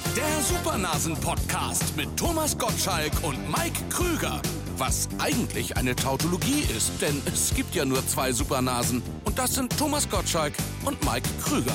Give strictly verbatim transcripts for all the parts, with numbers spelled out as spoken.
Der Supernasen-Podcast mit Thomas Gottschalk und Mike Krüger. Was eigentlich eine Tautologie ist, denn es gibt ja nur zwei Supernasen. Und das sind Thomas Gottschalk und Mike Krüger.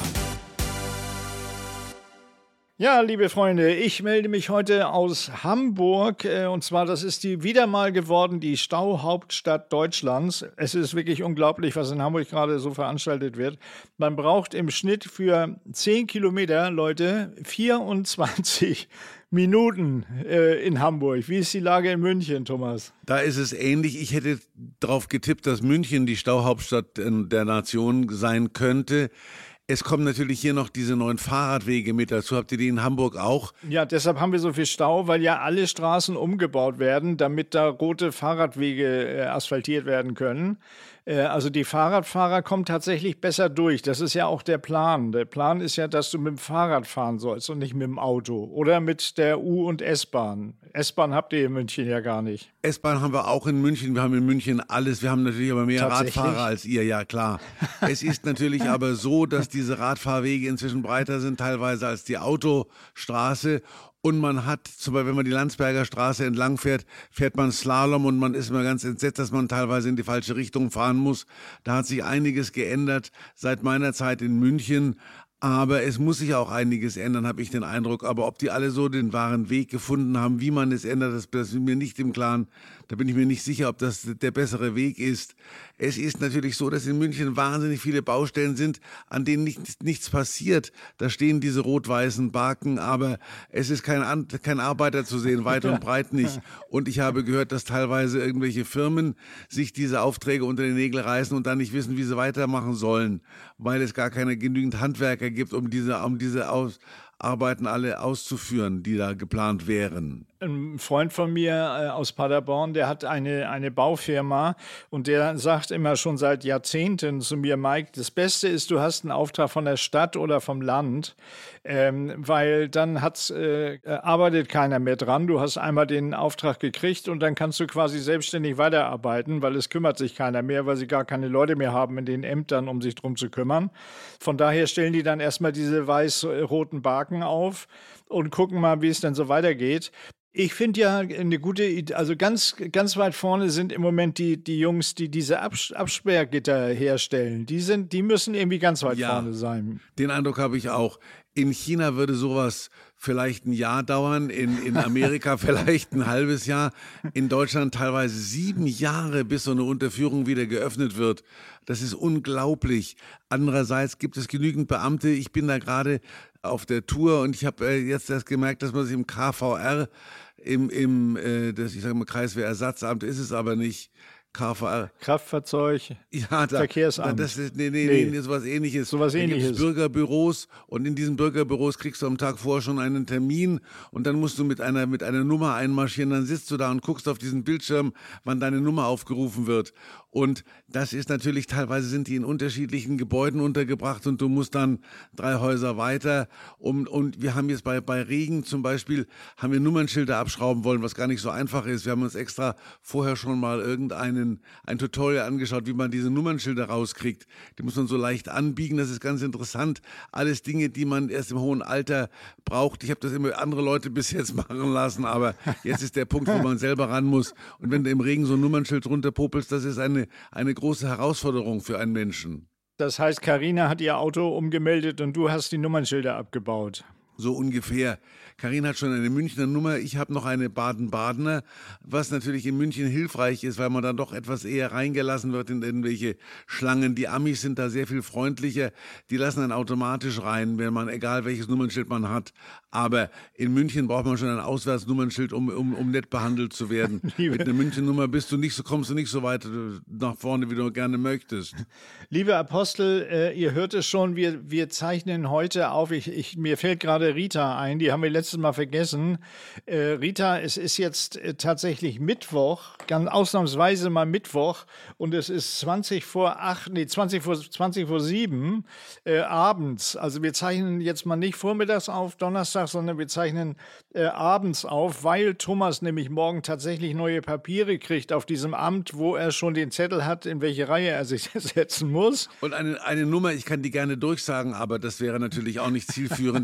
Ja, liebe Freunde, ich melde mich heute aus Hamburg äh, und zwar, das ist die wieder mal geworden, die Stauhauptstadt Deutschlands. Es ist wirklich unglaublich, was in Hamburg gerade so veranstaltet wird. Man braucht im Schnitt für zehn Kilometer, Leute, vierundzwanzig Minuten äh, in Hamburg. Wie ist die Lage in München, Thomas? Da ist es ähnlich. Ich hätte darauf getippt, dass München die Stauhauptstadt der Nation sein könnte. Es kommen natürlich hier noch diese neuen Fahrradwege mit dazu. Habt ihr die in Hamburg auch? Ja, deshalb haben wir so viel Stau, weil ja alle Straßen umgebaut werden, damit da rote Fahrradwege äh, asphaltiert werden können. Äh, also die Fahrradfahrer kommen tatsächlich besser durch. Das ist ja auch der Plan. Der Plan ist ja, dass du mit dem Fahrrad fahren sollst und nicht mit dem Auto. Oder mit der U- und S-Bahn. S-Bahn habt ihr in München ja gar nicht. S-Bahn haben wir auch in München. Wir haben in München alles. Wir haben natürlich aber mehr Radfahrer als ihr, ja klar. Es ist natürlich aber so, dass diese Radfahrwege inzwischen breiter sind teilweise als die Autostraße. Und man hat, zum Beispiel, wenn man die Landsberger Straße entlang fährt, fährt man Slalom und man ist immer ganz entsetzt, dass man teilweise in die falsche Richtung fahren muss. Da hat sich einiges geändert seit meiner Zeit in München. Aber es muss sich auch einiges ändern, habe ich den Eindruck. Aber ob die alle so den wahren Weg gefunden haben, wie man es ändert, das, das ist mir nicht im Klaren. Da bin ich mir nicht sicher, ob das der bessere Weg ist. Es ist natürlich so, dass in München wahnsinnig viele Baustellen sind, an denen nicht, nichts passiert. Da stehen diese rot-weißen Barken, aber es ist kein, kein Arbeiter zu sehen, weit und breit nicht. Und ich habe gehört, dass teilweise irgendwelche Firmen sich diese Aufträge unter den Nägel reißen und dann nicht wissen, wie sie weitermachen sollen, weil es gar keine genügend Handwerker gibt, um diese, um diese Aus Arbeiten alle auszuführen, die da geplant wären. Ein Freund von mir äh, aus Paderborn, der hat eine, eine Baufirma und der sagt immer schon seit Jahrzehnten zu mir, Mike, das Beste ist, du hast einen Auftrag von der Stadt oder vom Land, ähm, weil dann hat's, äh, arbeitet keiner mehr dran. Du hast einmal den Auftrag gekriegt und dann kannst du quasi selbstständig weiterarbeiten, weil es kümmert sich keiner mehr, weil sie gar keine Leute mehr haben in den Ämtern, um sich drum zu kümmern. Von daher stellen die dann erstmal diese weiß-roten Barken auf und gucken mal, wie es dann so weitergeht. Ich finde ja eine gute Idee, also ganz, ganz weit vorne sind im Moment die, die Jungs, die diese Abs- Absperrgitter herstellen. Die sind, die müssen irgendwie ganz weit ja, vorne sein. Den Eindruck habe ich auch. In China würde sowas vielleicht ein Jahr dauern, in, in Amerika vielleicht ein halbes Jahr, in Deutschland teilweise sieben Jahre, bis so eine Unterführung wieder geöffnet wird. Das ist unglaublich. Andererseits gibt es genügend Beamte. Ich bin da gerade auf der Tour und ich habe äh, jetzt erst gemerkt, dass man sich im K V R, im, im äh, das, ich sage mal Kreiswehrersatzamt ist es aber nicht, K V R. Kraftfahrzeug, ja, da, Verkehrsamt. Das ist, nee, nee, nee, nee, sowas ähnliches. Sowas da ähnliches. Gibt's Bürgerbüros und in diesen Bürgerbüros kriegst du am Tag vorher schon einen Termin und dann musst du mit einer, mit einer Nummer einmarschieren, dann sitzt du da und guckst auf diesen Bildschirm, wann deine Nummer aufgerufen wird. Und das ist natürlich, teilweise sind die in unterschiedlichen Gebäuden untergebracht und du musst dann drei Häuser weiter. Um, und wir haben jetzt bei, bei Regen zum Beispiel, haben wir Nummernschilder abschrauben wollen, was gar nicht so einfach ist. Wir haben uns extra vorher schon mal irgendeinen, ein Tutorial angeschaut, wie man diese Nummernschilder rauskriegt. Die muss man so leicht anbiegen, das ist ganz interessant. Alles Dinge, die man erst im hohen Alter braucht. Ich habe das immer andere Leute bis jetzt machen lassen, aber jetzt ist der Punkt, wo man selber ran muss. Und wenn du im Regen so ein Nummernschild runterpopelst, das ist eine eine große Herausforderung für einen Menschen. Das heißt, Carina hat ihr Auto umgemeldet und du hast die Nummernschilder abgebaut. So ungefähr. Carina hat schon eine Münchner Nummer, ich habe noch eine Baden-Badener, was natürlich in München hilfreich ist, weil man dann doch etwas eher reingelassen wird in irgendwelche Schlangen. Die Amis sind da sehr viel freundlicher, die lassen einen automatisch rein, wenn man, egal welches Nummernschild man hat. Aber in München braucht man schon ein Auswärtsnummernschild, um, um, um nett behandelt zu werden. Mit einer München-Nummer bist du nicht so, kommst du nicht so weit nach vorne, wie du gerne möchtest. Liebe Apostel, äh, ihr hört es schon, wir, wir zeichnen heute auf, ich, ich, mir fällt gerade Rita ein, die haben wir letztes Mal vergessen. Äh, Rita, es ist jetzt äh, tatsächlich Mittwoch, ganz ausnahmsweise mal Mittwoch und es ist zwanzig vor acht, nee, zwanzig vor, zwanzig vor sieben äh, abends. Also wir zeichnen jetzt mal nicht vormittags auf, Donnerstag, sondern wir zeichnen äh, abends auf, weil Thomas nämlich morgen tatsächlich neue Papiere kriegt auf diesem Amt, wo er schon den Zettel hat, in welche Reihe er sich setzen muss. Und eine, eine Nummer, ich kann die gerne durchsagen, aber das wäre natürlich auch nicht zielführend, wenn ich meine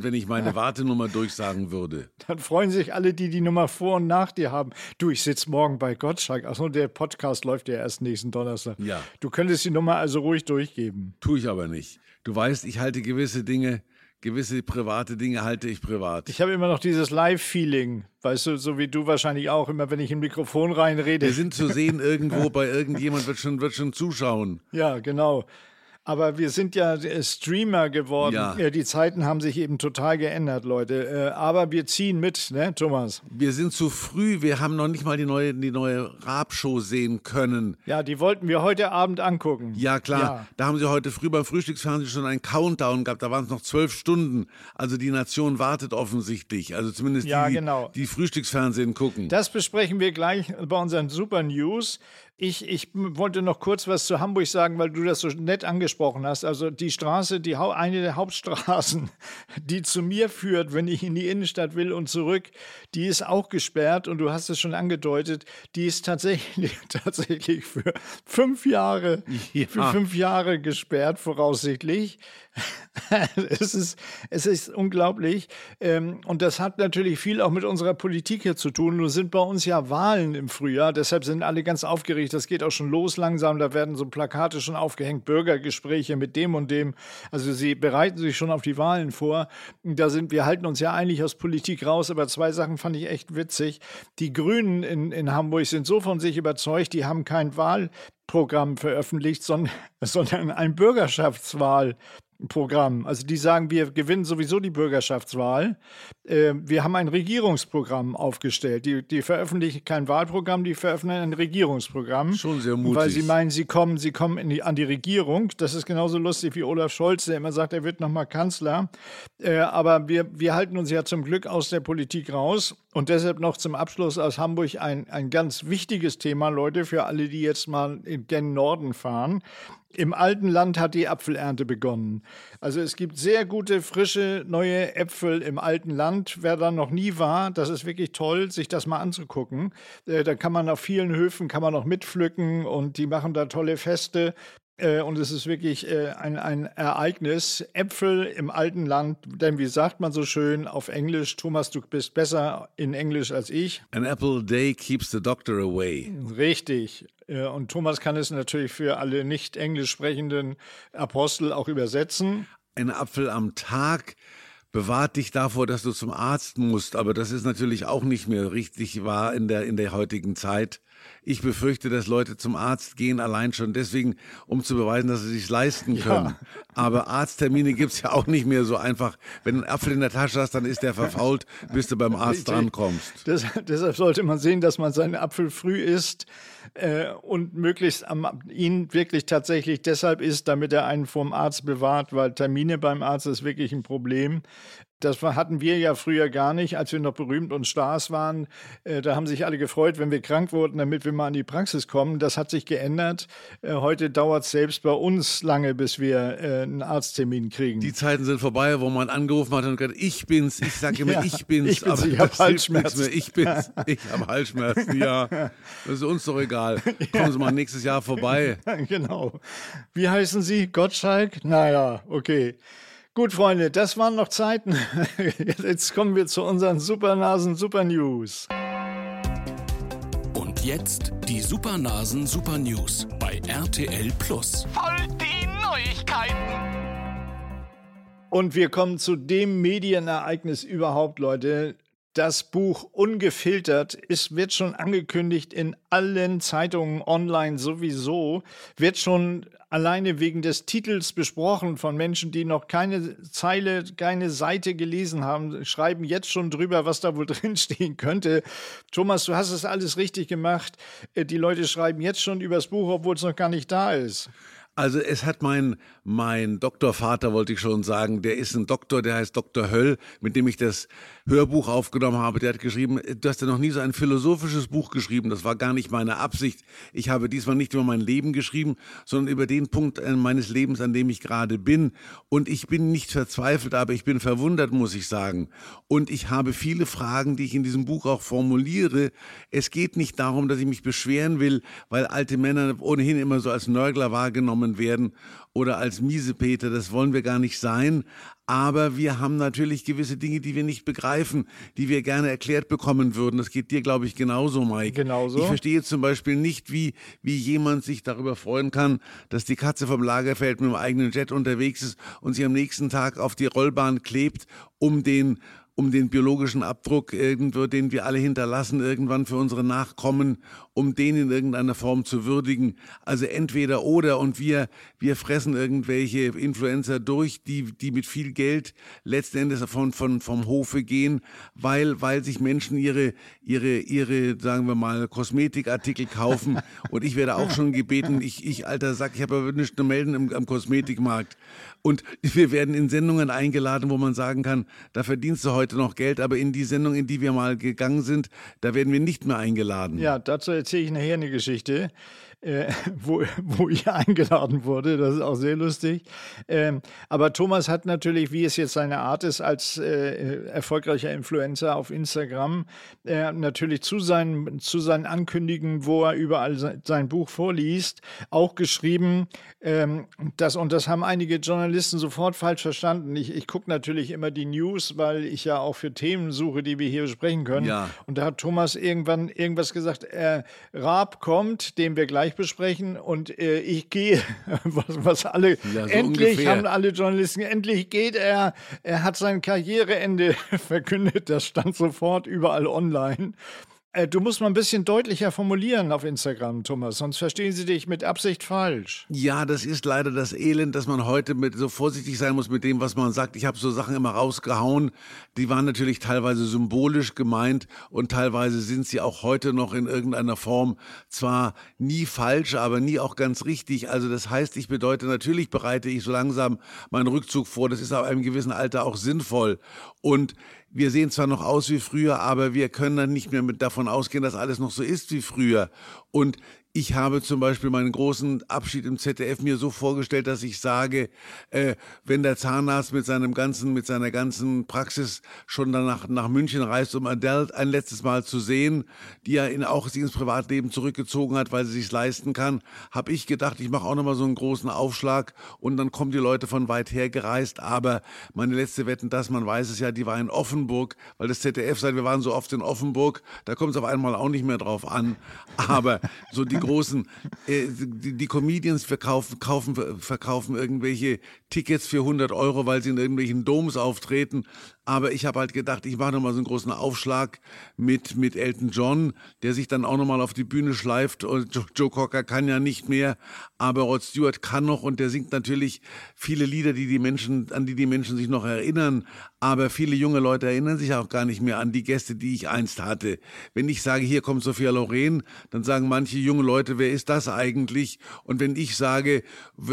private Nummer durchsagen würde. Dann freuen sich alle, die die Nummer vor und nach dir haben. Du, ich sitze morgen bei Gottschalk. Achso, der Podcast läuft ja erst nächsten Donnerstag. Ja. Du könntest die Nummer also ruhig durchgeben. Tue ich aber nicht. Du weißt, ich halte gewisse Dinge, gewisse private Dinge halte ich privat. Ich habe immer noch dieses Live-Feeling, weißt du, so wie du wahrscheinlich auch, immer wenn ich in ein Mikrofon reinrede. Wir sind zu sehen irgendwo, bei irgendjemand wird schon, wird schon zuschauen. Ja, genau. Aber wir sind ja Streamer geworden. Ja. Die Zeiten haben sich eben total geändert, Leute. Aber wir ziehen mit, ne, Thomas? Wir sind zu früh. Wir haben noch nicht mal die neue, die neue Raab-Show sehen können. Ja, die wollten wir heute Abend angucken. Ja, klar. Ja. Da haben sie heute früh beim Frühstücksfernsehen schon einen Countdown gehabt. Da waren es noch zwölf Stunden. Also die Nation wartet offensichtlich. Also zumindest Ja, die, genau. die Frühstücksfernsehen gucken. Das besprechen wir gleich bei unseren Super News. Ich, ich wollte noch kurz was zu Hamburg sagen, weil du das so nett angesprochen hast. Also die Straße, die Hau- eine der Hauptstraßen, die zu mir führt, wenn ich in die Innenstadt will und zurück, die ist auch gesperrt und du hast es schon angedeutet, die ist tatsächlich, tatsächlich für fünf Jahre, Ja. für fünf Jahre gesperrt, voraussichtlich. es, ist, es ist unglaublich. Ähm, und das hat natürlich viel auch mit unserer Politik hier zu tun. Nun sind bei uns ja Wahlen im Frühjahr, deshalb sind alle ganz aufgeregt. Das geht auch schon los langsam. Da werden so Plakate schon aufgehängt, Bürgergespräche mit dem und dem. Also sie bereiten sich schon auf die Wahlen vor. Da sind, wir halten uns ja eigentlich aus Politik raus, aber zwei Sachen fand ich echt witzig. Die Grünen in, in Hamburg sind so von sich überzeugt, die haben kein Wahlprogramm veröffentlicht, sondern, sondern ein Bürgerschaftswahl. Programm. Also die sagen, wir gewinnen sowieso die Bürgerschaftswahl. Äh, wir haben ein Regierungsprogramm aufgestellt. Die, die veröffentlichen kein Wahlprogramm, die veröffentlichen ein Regierungsprogramm. Schon sehr mutig. Weil sie meinen, sie kommen, sie kommen in die, an die Regierung. Das ist genauso lustig wie Olaf Scholz, der immer sagt, er wird nochmal Kanzler. Äh, aber wir, wir halten uns ja zum Glück aus der Politik raus. Und deshalb noch zum Abschluss aus Hamburg ein, ein ganz wichtiges Thema, Leute, für alle, die jetzt mal in den Norden fahren. Im alten Land hat die Apfelernte begonnen. Also es gibt sehr gute, frische, neue Äpfel im alten Land. Wer da noch nie war, das ist wirklich toll, sich das mal anzugucken. Äh, da kann man auf vielen Höfen, kann man noch mitpflücken und die machen da tolle Feste. Äh, und es ist wirklich äh, ein, ein Ereignis. Äpfel im alten Land, denn wie sagt man so schön auf Englisch, Thomas, du bist besser in Englisch als ich. An apple a day keeps the doctor away. Richtig. Und Thomas kann es natürlich für alle nicht englisch sprechenden Apostel auch übersetzen. Ein Apfel am Tag bewahrt dich davor, dass du zum Arzt musst. Aber das ist natürlich auch nicht mehr richtig wahr in der, in der heutigen Zeit. Ich befürchte, dass Leute zum Arzt gehen, allein schon deswegen, um zu beweisen, dass sie sich leisten können. Ja. Aber Arzttermine gibt es ja auch nicht mehr so einfach. Wenn du einen Apfel in der Tasche hast, dann ist der verfault, bis du beim Arzt drankommst. Das, deshalb sollte man sehen, dass man seinen Apfel früh isst äh, und möglichst am, ihn wirklich tatsächlich deshalb isst, damit er einen vom Arzt bewahrt, weil Termine beim Arzt ist wirklich ein Problem. Das hatten wir ja früher gar nicht, als wir noch berühmt und Stars waren. Äh, da haben sich alle gefreut, wenn wir krank wurden, damit wir mal in die Praxis kommen. Das hat sich geändert. Äh, heute dauert es selbst bei uns lange, bis wir äh, einen Arzttermin kriegen. Die Zeiten sind vorbei, wo man angerufen hat und gesagt, ich bin's. Ich sage immer, ja, ich bin's. Ich bin's, aber ich habe Halsschmerzen. Ich bin's, ich habe Halsschmerzen, ja. Das ist uns doch egal. Kommen Sie mal nächstes Jahr vorbei. Genau. Wie heißen Sie? Gottschalk? Naja, okay. Gut, Freunde, das waren noch Zeiten. Jetzt kommen wir zu unseren Supernasen Super News. Und jetzt die Supernasen Super News bei R T L Plus. Voll die Neuigkeiten. Und wir kommen zu dem Medienereignis überhaupt, Leute. Das Buch Ungefiltert ist, wird schon angekündigt in allen Zeitungen online sowieso, wird schon alleine wegen des Titels besprochen von Menschen, die noch keine Zeile, keine Seite gelesen haben, schreiben jetzt schon drüber, was da wohl drinstehen könnte. Thomas, du hast es alles richtig gemacht. Die Leute schreiben jetzt schon über das Buch, obwohl es noch gar nicht da ist. Also es hat mein, mein Doktorvater, wollte ich schon sagen, der ist ein Doktor, der heißt Doktor Höll, mit dem ich das Hörbuch aufgenommen habe. Der hat geschrieben, du hast ja noch nie so ein philosophisches Buch geschrieben. Das war gar nicht meine Absicht. Ich habe diesmal nicht über mein Leben geschrieben, sondern über den Punkt meines Lebens, an dem ich gerade bin. Und ich bin nicht verzweifelt, aber ich bin verwundert, muss ich sagen. Und ich habe viele Fragen, die ich in diesem Buch auch formuliere. Es geht nicht darum, dass ich mich beschweren will, weil alte Männer ohnehin immer so als Nörgler wahrgenommen Stefan werden oder als Miesepeter, das wollen wir gar nicht sein. Aber wir haben natürlich gewisse Dinge, die wir nicht begreifen, die wir gerne erklärt bekommen würden. Das geht dir, glaube ich, genauso, Mike. Genauso. Ich verstehe zum Beispiel nicht, wie, wie jemand sich darüber freuen kann, dass die Katze vom Lagerfeld mit dem eigenen Jet unterwegs ist und sie am nächsten Tag auf die Rollbahn klebt, um den um den biologischen Abdruck, irgendwo, den wir alle hinterlassen, irgendwann für unsere Nachkommen, um den in irgendeiner Form zu würdigen. Also entweder oder, und wir, wir fressen irgendwelche Influencer durch, die, die mit viel Geld letzten Endes von, von, vom Hofe gehen, weil, weil sich Menschen ihre, ihre, ihre, sagen wir mal, Kosmetikartikel kaufen. Und ich werde auch schon gebeten, ich, ich alter Sack, ich habe aber nichts zu melden im, am Kosmetikmarkt. Und wir werden in Sendungen eingeladen, wo man sagen kann, da verdienst du heute noch Geld, aber in die Sendung, in die wir mal gegangen sind, da werden wir nicht mehr eingeladen. Ja, dazu erzähle ich nachher eine Geschichte, äh, wo, wo ich eingeladen wurde. Das ist auch sehr lustig. Ähm, aber Thomas hat natürlich, wie es jetzt seine Art ist, als äh, erfolgreicher Influencer auf Instagram, äh, natürlich zu seinen, zu seinen Ankündigungen, wo er überall se- sein Buch vorliest, auch geschrieben, ähm, das, und das haben einige Journalisten sofort falsch verstanden. Ich, ich gucke natürlich immer die News, weil ich ja auch für Themen suche, die wir hier besprechen können. Ja. Und da hat Thomas irgendwann irgendwas gesagt, äh, Raab kommt, den wir gleich besprechen, und äh, ich gehe, was, was alle, Ja, so endlich ungefähr. haben alle Journalisten, endlich geht er, er hat sein Karriereende verkündet, das stand sofort überall online. Äh, du musst mal ein bisschen deutlicher formulieren auf Instagram, Thomas, sonst verstehen sie dich mit Absicht falsch. Ja, das ist leider das Elend, dass man heute mit so vorsichtig sein muss mit dem, was man sagt. Ich habe so Sachen immer rausgehauen, die waren natürlich teilweise symbolisch gemeint und teilweise sind sie auch heute noch in irgendeiner Form zwar nie falsch, aber nie auch ganz richtig. Also das heißt, ich bedeute, natürlich bereite ich so langsam meinen Rückzug vor. Das ist ab einem gewissen Alter auch sinnvoll. Und wir sehen zwar noch aus wie früher, aber wir können dann nicht mehr mit davon ausgehen, dass alles noch so ist wie früher. Und ich habe zum Beispiel meinen großen Abschied im Z D F mir so vorgestellt, dass ich sage, äh, wenn der Zahnarzt mit seinem ganzen, mit seiner ganzen Praxis schon danach nach München reist, um Adele ein letztes Mal zu sehen, die ja in, auch sich ins Privatleben zurückgezogen hat, weil sie sich's leisten kann, habe ich gedacht, ich mache auch nochmal so einen großen Aufschlag und dann kommen die Leute von weit her gereist. Aber meine letzte Wetten, das, man weiß es ja, die war in Offenburg, weil das Z D F sagt, wir waren so oft in Offenburg, da kommt es auf einmal auch nicht mehr drauf an. Aber so die großen, äh, die, die Comedians verkaufen, kaufen, verkaufen irgendwelche Tickets für hundert Euro, weil sie in irgendwelchen Doms auftreten. Aber ich habe halt gedacht, ich mache nochmal so einen großen Aufschlag mit, mit Elton John, der sich dann auch nochmal auf die Bühne schleift. Und Joe, Joe Cocker kann ja nicht mehr, aber Rod Stewart kann noch, und der singt natürlich viele Lieder, die die Menschen, an die die Menschen sich noch erinnern. Aber viele junge Leute erinnern sich auch gar nicht mehr an die Gäste, die ich einst hatte. Wenn ich sage, hier kommt Sophia Loren, dann sagen manche junge Leute, wer ist das eigentlich? Und wenn ich sage,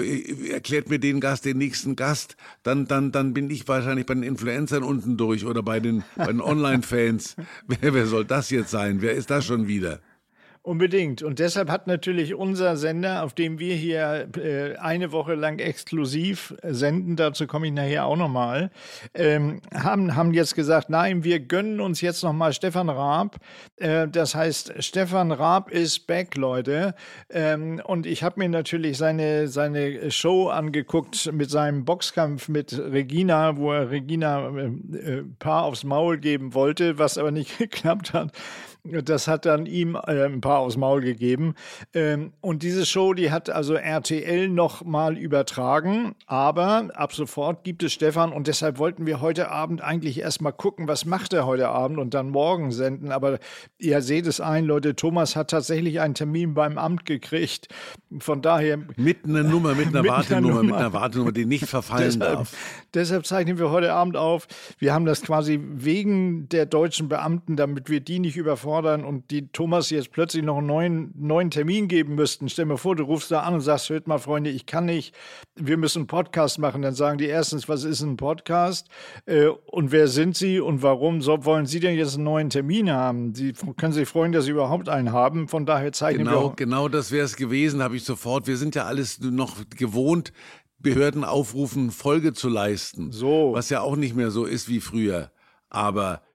erklärt mir den Gast, den nächsten Gast, dann, dann, dann bin ich wahrscheinlich bei den Influencern unten durch oder bei den, bei den Online-Fans. Wer, wer soll das jetzt sein? Wer ist das schon wieder? Unbedingt. Und deshalb hat natürlich unser Sender, auf dem wir hier äh, eine Woche lang exklusiv senden, dazu komme ich nachher auch nochmal, ähm, haben, haben jetzt gesagt, nein, wir gönnen uns jetzt nochmal Stefan Raab. Äh, das heißt, Stefan Raab ist back, Leute. Ähm, und ich habe mir natürlich seine, seine Show angeguckt mit seinem Boxkampf mit Regina, wo er Regina äh, äh, Paar aufs Maul geben wollte, was aber nicht geklappt hat. Das hat dann ihm äh, ein paar aufs Maul gegeben. Ähm, und diese Show, die hat also R T L noch mal übertragen. Aber ab sofort gibt es Stefan. Und deshalb wollten wir heute Abend eigentlich erst mal gucken, was macht er heute Abend und dann morgen senden. Aber ihr seht es ein, Leute, Thomas hat tatsächlich einen Termin beim Amt gekriegt. Von daher... Mit einer Nummer, mit einer mit Wartenummer, einer mit einer Wartenummer, die nicht verfallen deshalb, darf. Deshalb zeichnen wir heute Abend auf. Wir haben das quasi wegen der deutschen Beamten, damit wir die nicht überfordern und die Thomas jetzt plötzlich noch einen neuen, neuen Termin geben müssten. Stell mir vor, du rufst da an und sagst, hört mal, Freunde, ich kann nicht, wir müssen einen Podcast machen. Dann sagen die erstens, was ist ein Podcast? Äh, und wer sind sie und warum so, wollen sie denn jetzt einen neuen Termin haben? Sie können sich freuen, dass sie überhaupt einen haben. Von daher zeichnen Genau, wir... genau das wäre es gewesen, habe ich sofort. Wir sind ja alles noch gewohnt, Behörden aufrufen, Folge zu leisten. So. Was ja auch nicht mehr so ist wie früher. Aber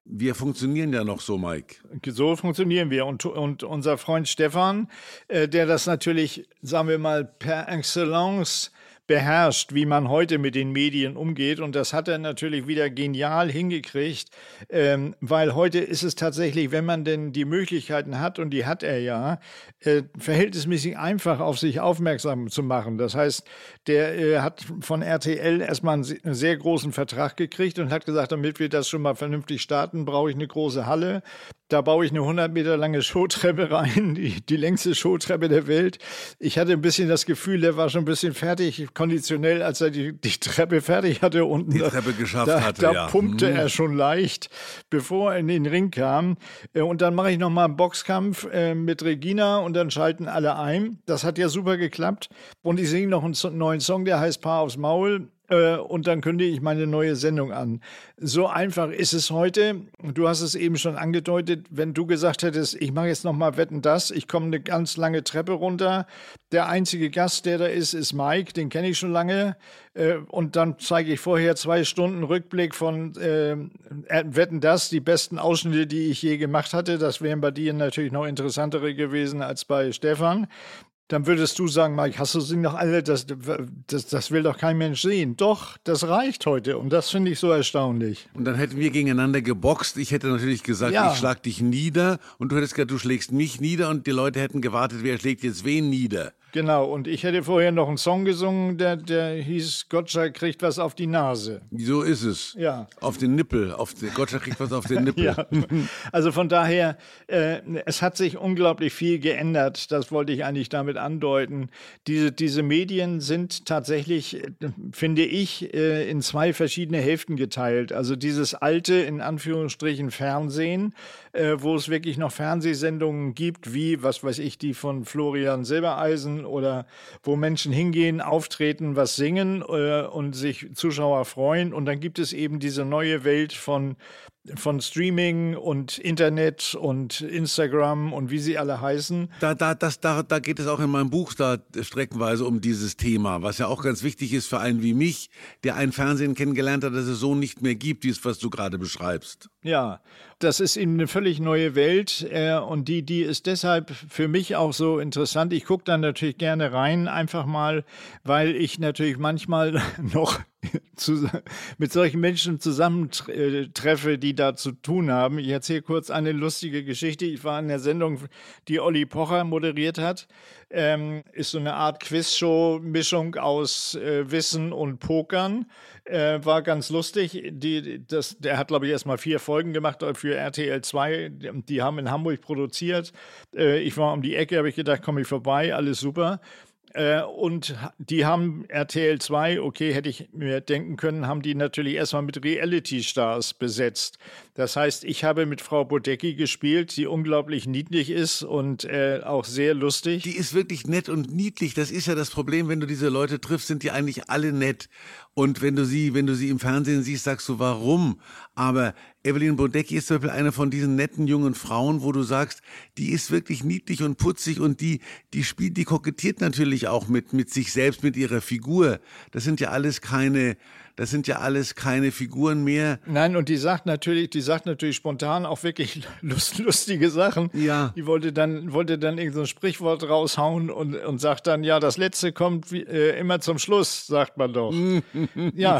Wir funktionieren ja noch so, Mike. So funktionieren wir. Und, und unser Freund Stefan, äh, der das natürlich, sagen wir mal, per excellence beherrscht, wie man heute mit den Medien umgeht. Und das hat er natürlich wieder genial hingekriegt, ähm, weil heute ist es tatsächlich, wenn man denn die Möglichkeiten hat, und die hat er ja, äh, verhältnismäßig einfach auf sich aufmerksam zu machen. Das heißt, der äh, hat von R T L erstmal einen, einen sehr großen Vertrag gekriegt und hat gesagt, damit wir das schon mal vernünftig starten, brauche ich eine große Halle. Da baue ich eine hundert Meter lange Showtreppe rein, die, die längste Showtreppe der Welt. Ich hatte ein bisschen das Gefühl, der war schon ein bisschen fertig, konditionell, als er die, die Treppe fertig hatte. Unten die Treppe geschafft da, hatte, da ja. pumpte hm. er schon leicht, bevor er in den Ring kam. Und dann mache ich nochmal einen Boxkampf mit Regina und dann schalten alle ein. Das hat ja super geklappt. Und ich singe noch einen neuen Song, der heißt Paar aufs Maul. Und dann kündige ich meine neue Sendung an. So einfach ist es heute. Du hast es eben schon angedeutet, wenn du gesagt hättest, ich mache jetzt nochmal Wetten, das, ich komme eine ganz lange Treppe runter. Der einzige Gast, der da ist, ist Mike, den kenne ich schon lange. Und dann zeige ich vorher zwei Stunden Rückblick von äh, Wetten, das, die besten Ausschnitte, die ich je gemacht hatte. Das wären bei dir natürlich noch interessantere gewesen als bei Stefan. Dann würdest du sagen, Mike, hast du sie noch alle? Das, das, das will doch kein Mensch sehen. Doch, das reicht heute und das finde ich so erstaunlich. Und dann hätten wir gegeneinander geboxt. Ich hätte natürlich gesagt, ja. ich schlag dich nieder und du hättest gesagt, du schlägst mich nieder und die Leute hätten gewartet, wer schlägt jetzt wen nieder. Genau, und ich hätte vorher noch einen Song gesungen, der, der hieß Gottschalk kriegt was auf die Nase. So ist es. Ja. Auf den Nippel. Auf den, Gottschalk kriegt was auf den Nippel. Ja. Also von daher, äh, es hat sich unglaublich viel geändert. Das wollte ich eigentlich damit andeuten. Diese, diese Medien sind tatsächlich, äh, finde ich, äh, in zwei verschiedene Hälften geteilt. Also dieses alte, in Anführungsstrichen, Fernsehen, äh, wo es wirklich noch Fernsehsendungen gibt, wie, was weiß ich, die von Florian Silbereisen, oder wo Menschen hingehen, auftreten, was singen äh, und sich Zuschauer freuen. Und dann gibt es eben diese neue Welt von, von Streaming und Internet und Instagram und wie sie alle heißen. Da, da, das, da, da geht es auch in meinem Buch da streckenweise um dieses Thema, was ja auch ganz wichtig ist für einen wie mich, der ein Fernsehen kennengelernt hat, das es so nicht mehr gibt, dies, was du gerade beschreibst. Ja, das ist eben eine völlig neue Welt äh, und die, die ist deshalb für mich auch so interessant. Ich gucke dann natürlich gerne rein, einfach mal, weil ich natürlich manchmal noch zu, mit solchen Menschen zusammentreffe, die da zu tun haben. Ich erzähle kurz eine lustige Geschichte. Ich war in der Sendung, die Olli Pocher moderiert hat. Ähm, ist so eine Art Quizshow-Mischung aus äh, Wissen und Pokern. Äh, war ganz lustig. Die, das, der hat, glaube ich, erst mal vier Folgen gemacht für R T L zwei. Die, die haben in Hamburg produziert. Äh, ich war um die Ecke, habe ich gedacht, komme ich vorbei, alles super. Äh, und die haben R T L zwei, okay, hätte ich mir denken können, haben die natürlich erstmal mit Reality-Stars besetzt. Das heißt, ich habe mit Frau Bodecki gespielt, die unglaublich niedlich ist und äh, auch sehr lustig. Die ist wirklich nett und niedlich. Das ist ja das Problem, wenn du diese Leute triffst, sind die eigentlich alle nett. Und wenn du sie, wenn du sie im Fernsehen siehst, sagst du, warum? Aber Evelyn Bodecki ist zum Beispiel eine von diesen netten jungen Frauen, wo du sagst, die ist wirklich niedlich und putzig und die, die spielt, die kokettiert natürlich auch mit, mit sich selbst, mit ihrer Figur. Das sind ja alles keine, das sind ja alles keine Figuren mehr. Nein, und die sagt natürlich, die sagt natürlich spontan auch wirklich lust, lustige Sachen. Ja. Die wollte dann, wollte dann irgend so ein Sprichwort raushauen und, und sagt dann, ja, das Letzte kommt wie, äh, immer zum Schluss, sagt man doch. Ja,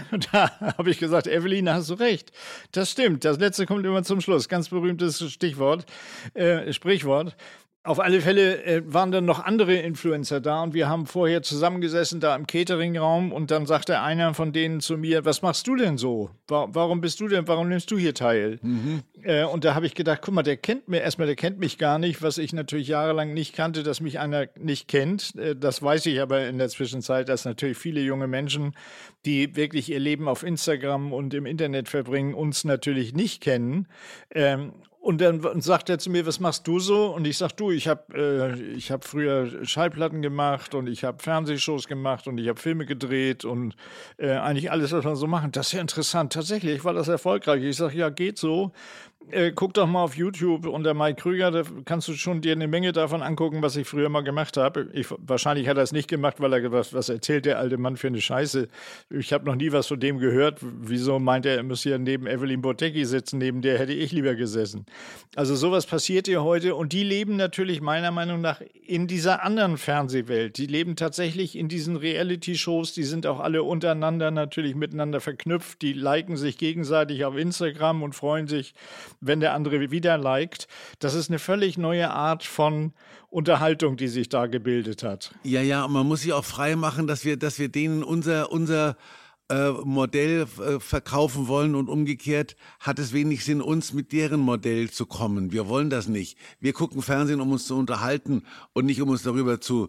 da habe ich gesagt, Evelyn, hast du recht. Das stimmt, das Letzte kommt immer zum Schluss. Ganz berühmtes Stichwort, äh, Sprichwort. Auf alle Fälle äh, waren dann noch andere Influencer da und wir haben vorher zusammengesessen da im Cateringraum und dann sagte einer von denen zu mir, was machst du denn so? Wa- warum bist du denn, warum nimmst du hier teil? Mhm. Äh, und da habe ich gedacht, guck mal, der kennt mir, erstmal, der kennt mich gar nicht, was ich natürlich jahrelang nicht kannte, dass mich einer nicht kennt. Äh, das weiß ich aber in der Zwischenzeit, dass natürlich viele junge Menschen, die wirklich ihr Leben auf Instagram und im Internet verbringen, uns natürlich nicht kennen. Ähm, Und dann sagt er zu mir, was machst du so? Und ich sag, du, ich habe äh, ich hab früher Schallplatten gemacht und ich habe Fernsehshows gemacht und ich habe Filme gedreht und äh, eigentlich alles, was man so machen. Das ist ja interessant. Tatsächlich war das erfolgreich. Ich sag, ja, geht so. äh, guck doch mal auf YouTube unter Mike Krüger, da kannst du schon dir eine Menge davon angucken, was ich früher mal gemacht habe. Ich, wahrscheinlich hat er es nicht gemacht, weil er was, was erzählt der alte Mann für eine Scheiße. Ich habe noch nie was von dem gehört. Wieso meint er, er müsse ja neben Evelyn Bottecki sitzen, neben der hätte ich lieber gesessen. Also sowas passiert hier heute und die leben natürlich meiner Meinung nach in dieser anderen Fernsehwelt. Die leben tatsächlich in diesen Reality-Shows, die sind auch alle untereinander natürlich miteinander verknüpft, die liken sich gegenseitig auf Instagram und freuen sich, wenn der andere wieder liked. Das ist eine völlig neue Art von Unterhaltung, die sich da gebildet hat. Ja, ja, und man muss sich auch frei machen, dass wir, dass wir denen unser, unser äh, Modell äh, verkaufen wollen und umgekehrt hat es wenig Sinn, uns mit deren Modell zu kommen. Wir wollen das nicht. Wir gucken Fernsehen, um uns zu unterhalten und nicht um uns darüber zu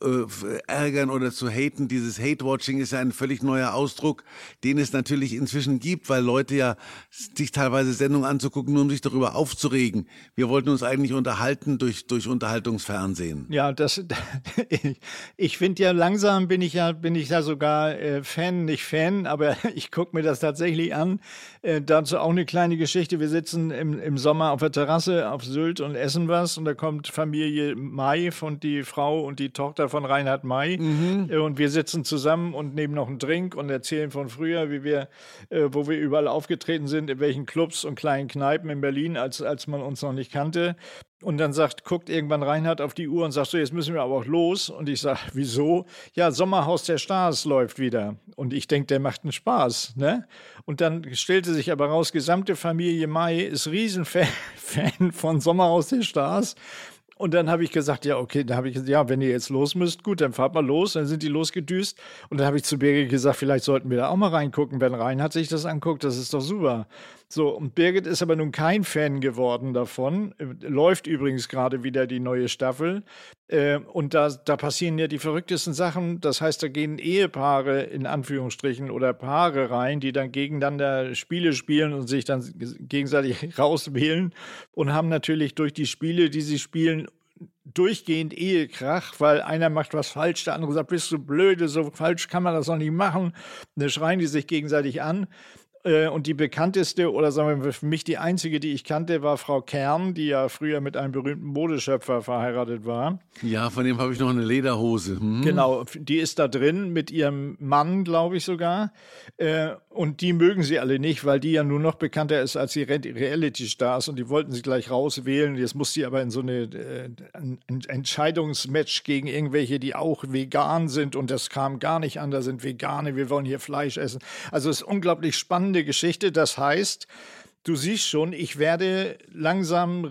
ärgern oder zu haten. Dieses Hate-Watching ist ja ein völlig neuer Ausdruck, den es natürlich inzwischen gibt, weil Leute ja sich teilweise Sendungen anzugucken, nur um sich darüber aufzuregen. Wir wollten uns eigentlich unterhalten durch, durch Unterhaltungsfernsehen. Ja, das, ich, ich finde ja langsam bin ich ja, bin ich ja sogar äh, Fan, nicht Fan, aber ich gucke mir das tatsächlich an. Äh, dazu auch eine kleine Geschichte. Wir sitzen im, im Sommer auf der Terrasse auf Sylt und essen was und da kommt Familie May von die Frau und die Tochter von Reinhard May. Mhm. Und wir sitzen zusammen und nehmen noch einen Drink und erzählen von früher, wie wir, äh, wo wir überall aufgetreten sind, in welchen Clubs und kleinen Kneipen in Berlin, als, als man uns noch nicht kannte. Und dann sagt, guckt irgendwann Reinhard auf die Uhr und sagt so, jetzt müssen wir aber auch los. Und ich sage, wieso? Ja, Sommerhaus der Stars läuft wieder. Und ich denke, der macht einen Spaß, ne? Und dann stellte sich aber raus, gesamte Familie May ist Riesenfan Fan von Sommerhaus der Stars. Und dann habe ich gesagt, ja, okay, dann habe ich gesagt, ja, wenn ihr jetzt los müsst, gut, dann fahrt mal los. Dann sind die losgedüst. Und dann habe ich zu Birgit gesagt, vielleicht sollten wir da auch mal reingucken. Wenn Reinhard sich das anguckt, das ist doch super. So, und Birgit ist aber nun kein Fan geworden davon. Läuft übrigens gerade wieder die neue Staffel. Äh, und da, da passieren ja die verrücktesten Sachen. Das heißt, da gehen Ehepaare in Anführungsstrichen oder Paare rein, die dann gegeneinander Spiele spielen und sich dann gegenseitig rauswählen und haben natürlich durch die Spiele, die sie spielen, durchgehend Ehekrach, weil einer macht was falsch, der andere sagt, bist du blöde, so falsch kann man das doch nicht machen. Und dann schreien die sich gegenseitig an. Und die bekannteste, oder sagen wir für mich die einzige, die ich kannte, war Frau Kern, die ja früher mit einem berühmten Modeschöpfer verheiratet war. Ja, von dem habe ich noch eine Lederhose. Hm. Genau, die ist da drin mit ihrem Mann, glaube ich sogar. Und die mögen sie alle nicht, weil die ja nur noch bekannter ist als die Reality-Stars. Und die wollten sie gleich rauswählen. Jetzt muss sie aber in so eine ein Entscheidungsmatch gegen irgendwelche, die auch vegan sind. Und das kam gar nicht an, da sind Vegane, wir wollen hier Fleisch essen. Also es ist unglaublich spannend. Geschichte, das heißt, du siehst schon, ich werde langsam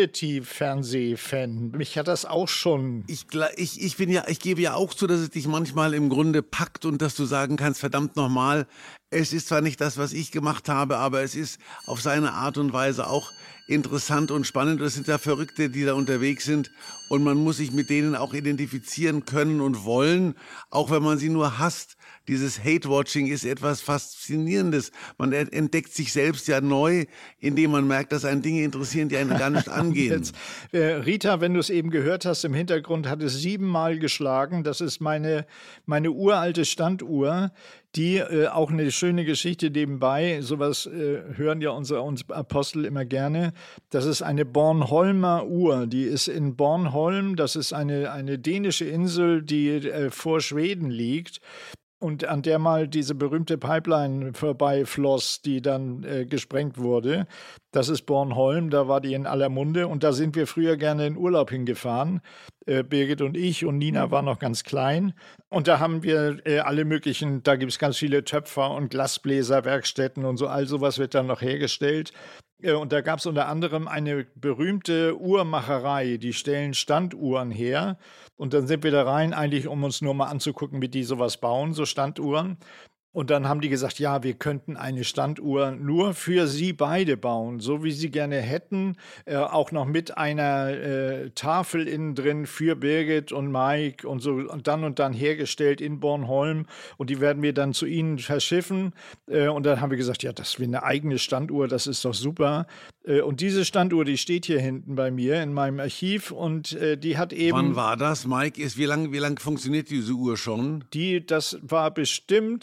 Reality-Fernseh-Fan. Mich hat das auch schon. Ich, ich, ich bin ja, ich gebe ja auch zu, dass es dich manchmal im Grunde packt und dass du sagen kannst, verdammt nochmal, es ist zwar nicht das, was ich gemacht habe, aber es ist auf seine Art und Weise auch interessant und spannend. Es sind ja Verrückte, die da unterwegs sind und man muss sich mit denen auch identifizieren können und wollen, auch wenn man sie nur hasst. Dieses Hate-Watching ist etwas Faszinierendes. Man entdeckt sich selbst ja neu, indem man merkt, dass einen Dinge interessieren, die einen gar nicht angehen. Jetzt, äh, Rita, wenn du es eben gehört hast, im Hintergrund hat es siebenmal geschlagen. Das ist meine, meine uralte Standuhr, die äh, auch eine schöne Geschichte nebenbei, sowas äh, hören ja unsere uns Apostel immer gerne. Das ist eine Bornholmer Uhr, die ist in Bornholm, das ist eine, eine dänische Insel, die äh, vor Schweden liegt. Und an der mal diese berühmte Pipeline vorbeifloss, die dann äh, gesprengt wurde. Das ist Bornholm, da war die in aller Munde. Und da sind wir früher gerne in Urlaub hingefahren. Äh, Birgit und ich und Nina war noch ganz klein. Und da haben wir äh, alle möglichen, da gibt es ganz viele Töpfer und Glasbläserwerkstätten und so. All sowas wird dann noch hergestellt. Und da gab es unter anderem eine berühmte Uhrmacherei, die stellen Standuhren her. Und dann sind wir da rein, eigentlich um uns nur mal anzugucken, wie die sowas bauen, so Standuhren. Und dann haben die gesagt, ja, wir könnten eine Standuhr nur für sie beide bauen, so wie sie gerne hätten, äh, auch noch mit einer äh, Tafel innen drin für Birgit und Mike und so und dann und dann hergestellt in Bornholm und die werden wir dann zu ihnen verschiffen. Äh, und dann haben wir gesagt, ja, das wäre eine eigene Standuhr, das ist doch super. Äh, und diese Standuhr, die steht hier hinten bei mir in meinem Archiv und äh, die hat eben... Wann war das, Mike? Ist, wie lange wie lang funktioniert diese Uhr schon? Die, das war bestimmt, das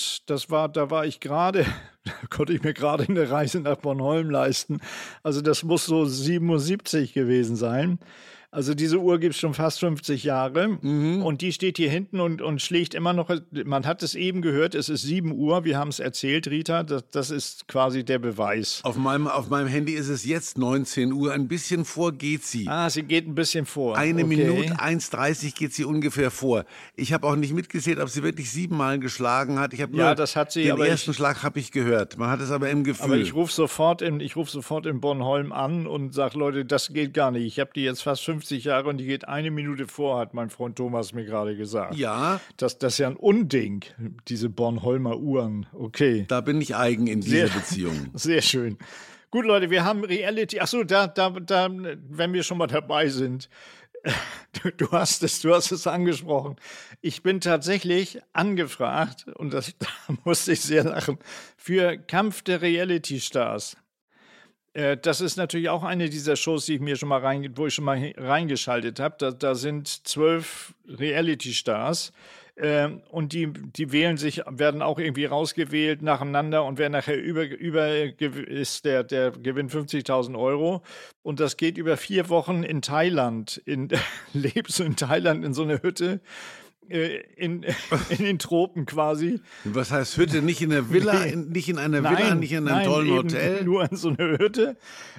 das war, da war ich gerade, da konnte ich mir gerade eine Reise nach Bornholm leisten. Also das muss so siebenundsiebzig gewesen sein. Also diese Uhr gibt es schon fast fünfzig Jahre mhm. und die steht hier hinten und, und schlägt immer noch, man hat es eben gehört, es ist sieben Uhr, wir haben es erzählt, Rita, das, das ist quasi der Beweis. Auf meinem, auf meinem Handy ist es jetzt neunzehn Uhr, ein bisschen vor geht sie. Ah, sie geht ein bisschen vor. Eine okay. Minute, eins dreißig geht sie ungefähr vor. Ich habe auch nicht mitgezählt, ob sie wirklich siebenmal geschlagen hat. Ich habe nur ja, das hat sie, den aber ersten ich, Schlag habe ich gehört, man hat es aber im Gefühl. Aber ich rufe sofort, in, ich ruf sofort in Bornholm an und sage, Leute, das geht gar nicht. Ich habe die jetzt fast fünfzig Jahre und die geht eine Minute vor, hat mein Freund Thomas mir gerade gesagt. Ja. Das, das ist ja ein Unding, diese Bornholmer Uhren. Okay. Da bin ich eigen in dieser sehr, Beziehung. Sehr schön. Gut, Leute, wir haben Reality. Achso, da, da, da, wenn wir schon mal dabei sind. Du, du hast es, du hast es angesprochen. Ich bin tatsächlich angefragt, und das, da musste ich sehr lachen, für Kampf der Reality-Stars. Das ist natürlich auch eine dieser Shows, die ich mir schon mal rein, wo ich schon mal reingeschaltet habe. Da, da sind zwölf Reality-Stars äh, und die, die wählen sich, werden auch irgendwie rausgewählt nacheinander und wer nachher über, über ist, der, der gewinnt fünfzigtausend Euro. Und das geht über vier Wochen in Thailand. In, lebst du in Thailand in so einer Hütte? In, in den Tropen quasi. Was heißt Hütte? Nicht in der Villa, in, nicht in einer Villa, nein, nicht in einem nein, tollen Hotel? Nur in so einer Hütte